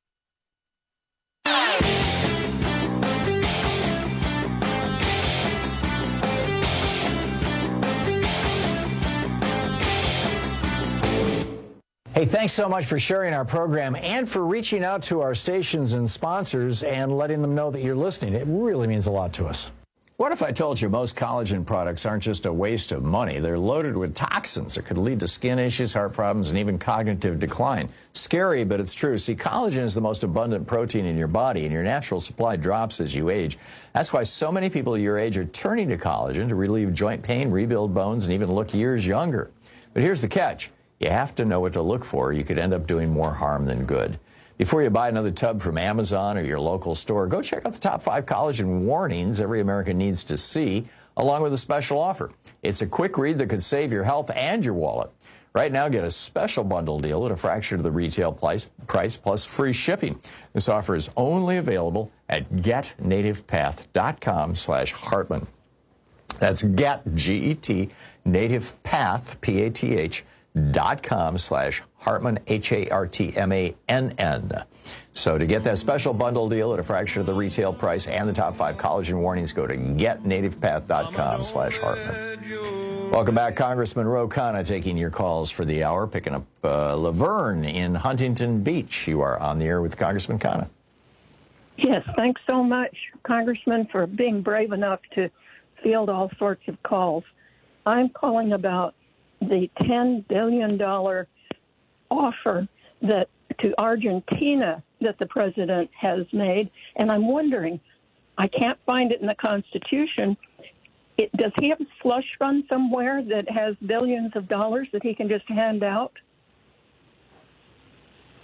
Hey, thanks so much for sharing our program and for reaching out to our stations and sponsors and letting them know that you're listening. It really means a lot to us. What if I told you most collagen products aren't just a waste of money? They're loaded with toxins that could lead to skin issues, heart problems, and even cognitive decline. Scary, but it's true. See, collagen is the most abundant protein in your body, and your natural supply drops as you age. That's why so many people your age are turning to collagen to relieve joint pain, rebuild bones, and even look years younger. But here's the catch. You have to know what to look for. You could end up doing more harm than good. Before you buy another tub from Amazon or your local store, go check out the top five collagen warnings every American needs to see, along with a special offer. It's a quick read that could save your health and your wallet. Right now, get a special bundle deal at a fraction of the retail price, price plus free shipping. This offer is only available at get native path dot com slash Hartman. That's get, G E T, native path, P A T H, dot com slash Hartman, H A R T M A N N. So to get that special bundle deal at a fraction of the retail price and the top five collagen warnings, go to get native path dot com slash Hartman. Welcome back. Congressman Ro Khanna taking your calls for the hour, picking up uh, Laverne in Huntington Beach. You are on the air with Congressman Khanna. Yes, thanks so much, Congressman, for being brave enough to field all sorts of calls. I'm calling about the ten billion dollars offer that to Argentina that the president has made. And I'm wondering, I can't find it in the Constitution. It, does he have a slush fund somewhere that has billions of dollars that he can just hand out?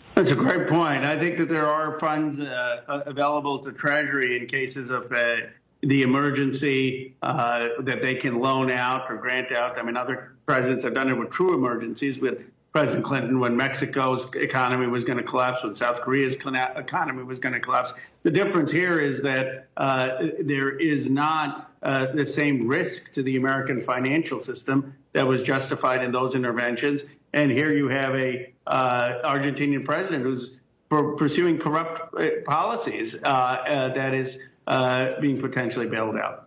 That's a great point. I think that there are funds uh, available to Treasury in cases of uh, the emergency uh, that they can loan out or grant out. I mean, other presidents have done it with true emergencies, with President Clinton when Mexico's economy was going to collapse, when South Korea's economy was going to collapse. The difference here is that uh, there is not uh, the same risk to the American financial system that was justified in those interventions. And here you have a uh, Argentinian president who's for pursuing corrupt uh, policies uh, uh, that is uh, being potentially bailed out.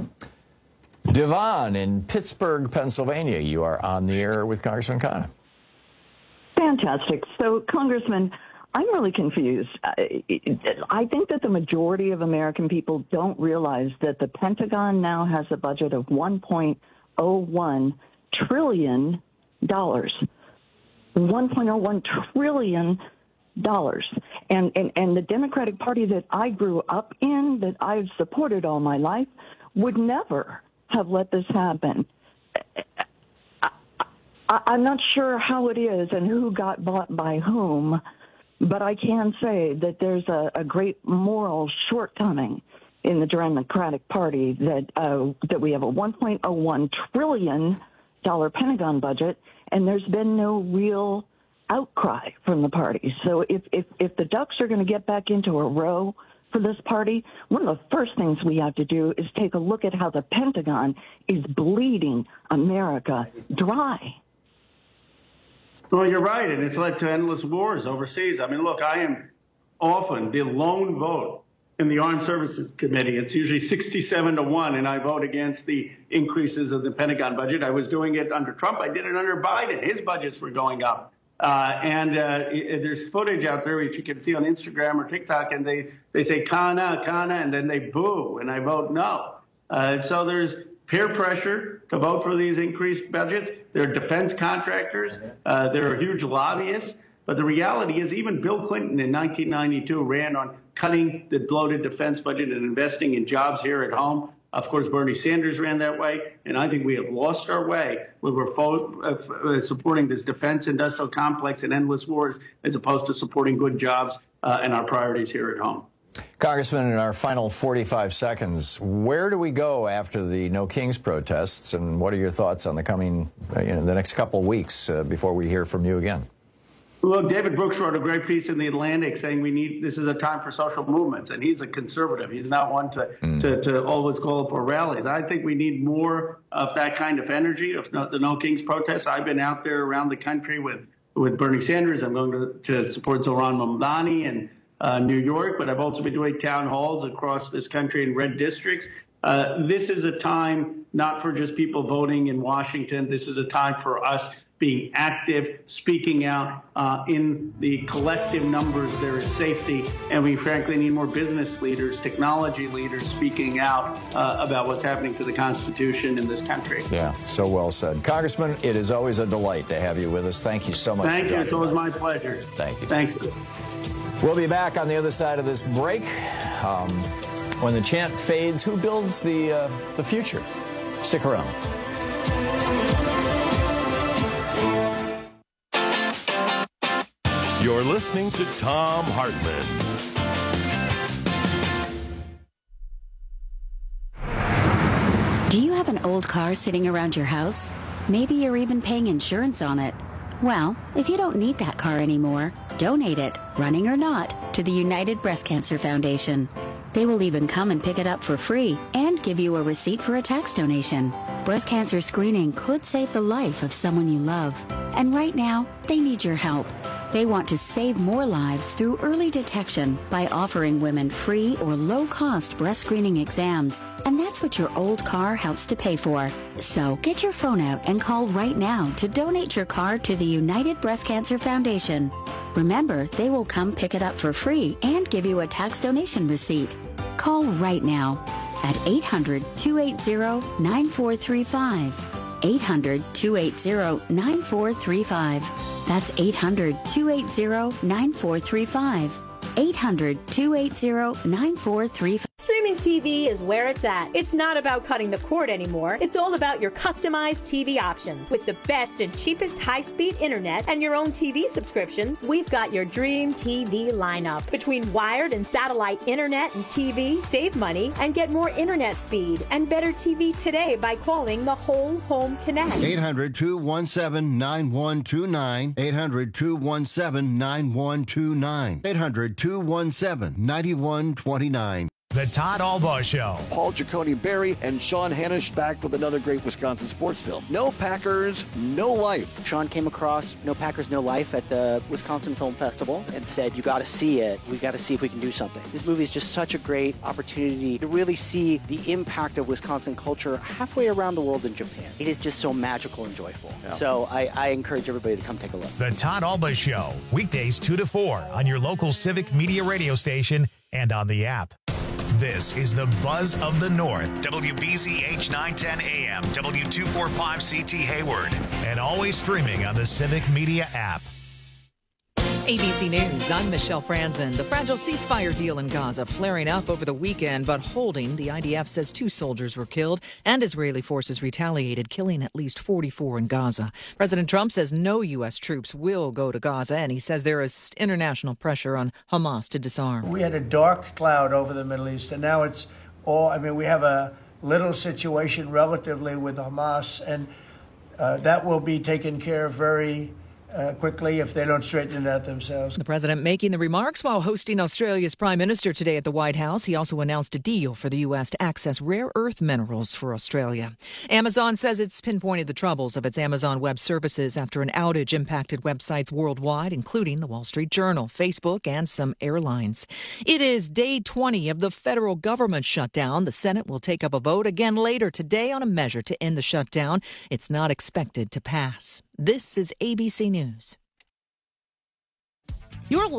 Devon in Pittsburgh, Pennsylvania, you are on the air with Congressman Khanna. Fantastic. So, Congressman, I'm really confused. I, I think that the majority of American people don't realize that the Pentagon now has a budget of one point oh one trillion dollars. one point oh one trillion dollars. And, and, and the Democratic Party that I grew up in, that I've supported all my life, would never have let this happen. I'm not sure how it is and who got bought by whom, but I can say that there's a, a great moral shortcoming in the Democratic Party that uh, that we have a one point oh one trillion dollars Pentagon budget, and there's been no real outcry from the party. So if, if, if the Ducks are going to get back into a row for this party, one of the first things we have to do is take a look at how the Pentagon is bleeding America dry. Well, you're right, and it's led to endless wars overseas. I mean, look, I am often the lone vote in the Armed Services Committee. It's usually sixty-seven to one, and I vote against the increases of the Pentagon budget. I was doing it under Trump. I did it under Biden. His budgets were going up. Uh, and uh, it, there's footage out there which you can see on Instagram or TikTok, and they, they say, Khanna, Khanna, and then they boo, and I vote no. Uh, so there's peer pressure to vote for these increased budgets. There are defense contractors. Uh, there are huge lobbyists. But the reality is even Bill Clinton in nineteen ninety-two ran on cutting the bloated defense budget and investing in jobs here at home. Of course, Bernie Sanders ran that way. And I think we have lost our way when we're fo- uh, supporting this defense industrial complex and endless wars as opposed to supporting good jobs uh, and our priorities here at home. Congressman, in our final forty-five seconds, where do we go after the No Kings protests, and what are your thoughts on the coming, uh, you know, the next couple of weeks uh, before we hear from you again? Look, David Brooks wrote a great piece in The Atlantic saying we need, this is a time for social movements, and he's a conservative. He's not one to, mm. to, to always call for rallies. I think we need more of that kind of energy, of the No Kings protests. I've been out there around the country with, with Bernie Sanders. I'm going to, to support Zohran Mamdani and Uh, New York, but I've also been doing town halls across this country in red districts. Uh, this is a time not for just people voting in Washington. This is a time for us being active, speaking out. Uh, in the collective numbers, there is safety, and we frankly need more business leaders, technology leaders speaking out uh, about what's happening to the Constitution in this country. Yeah, so well said. Congressman, it is always a delight to have you with us. Thank you so much. Thank for you. It's always by. my pleasure. Thank you. Thank you. We'll be back on the other side of this break. Um, when the chant fades, who builds the uh, the future? Stick around. You're listening to Thom Hartmann. Do you have an old car sitting around your house? Maybe you're even paying insurance on it. Well, if you don't need that car anymore, donate it, running or not, to the United Breast Cancer Foundation. They will even come and pick it up for free and give you a receipt for a tax donation. Breast cancer screening could save the life of someone you love. And right now, they need your help. They want to save more lives through early detection by offering women free or low-cost breast screening exams. And that's what your old car helps to pay for. So get your phone out and call right now to donate your car to the United Breast Cancer Foundation. Remember, they will come pick it up for free and give you a tax donation receipt. Call right now at eight hundred, two eight zero, nine four three five. eight hundred, two eight zero, nine four three five. That's eight hundred, two eight zero, nine four three five. eight hundred, two eight zero, nine four three five. Streaming Streaming T V is where it's at. It's not about cutting the cord anymore. It's all about your customized T V options. With the best and cheapest high-speed internet and your own T V subscriptions, we've got your dream T V lineup. Between wired and satellite internet and T V, save money and get more internet speed and better T V today by calling the Whole Home Connect. eight hundred, two one seven, nine one two nine. eight hundred, two one seven, nine one two nine. eight hundred, two one seven, nine one two nine. The Todd Albaugh Show. Paul Giacone Berry and Sean Hanisch back with another great Wisconsin sports film. No Packers, No Life. Sean came across No Packers, No Life at the Wisconsin Film Festival and said, you got to see it. We got to see if we can do something. This movie is just such a great opportunity to really see the impact of Wisconsin culture halfway around the world in Japan. It is just so magical and joyful. Yeah. So I, I encourage everybody to come take a look. The Todd Albaugh Show, weekdays two to four on your local Civic Media radio station and on the app. This is the Buzz of the North, W B Z H nine ten A M, W two forty-five C T Hayward, and always streaming on the Civic Media app. A B C News, I'm Michelle Franzen. The fragile ceasefire deal in Gaza flaring up over the weekend, but holding. The I D F says two soldiers were killed, and Israeli forces retaliated, killing at least forty-four in Gaza. President Trump says no U S troops will go to Gaza, and he says there is international pressure on Hamas to disarm. We had a dark cloud over the Middle East, and now it's all, I mean, we have a little situation relatively with Hamas, and uh, that will be taken care of very Uh, quickly if they don't straighten it out themselves. The president making the remarks while hosting Australia's prime minister today at the White House. He also announced a deal for the U S to access rare earth minerals for Australia. Amazon says it's pinpointed the troubles of its Amazon Web Services after an outage impacted websites worldwide, including the Wall Street Journal, Facebook, and some airlines. It is day twenty of the federal government shutdown. The Senate will take up a vote again later today on a measure to end the shutdown. It's not expected to pass. This is A B C News. You're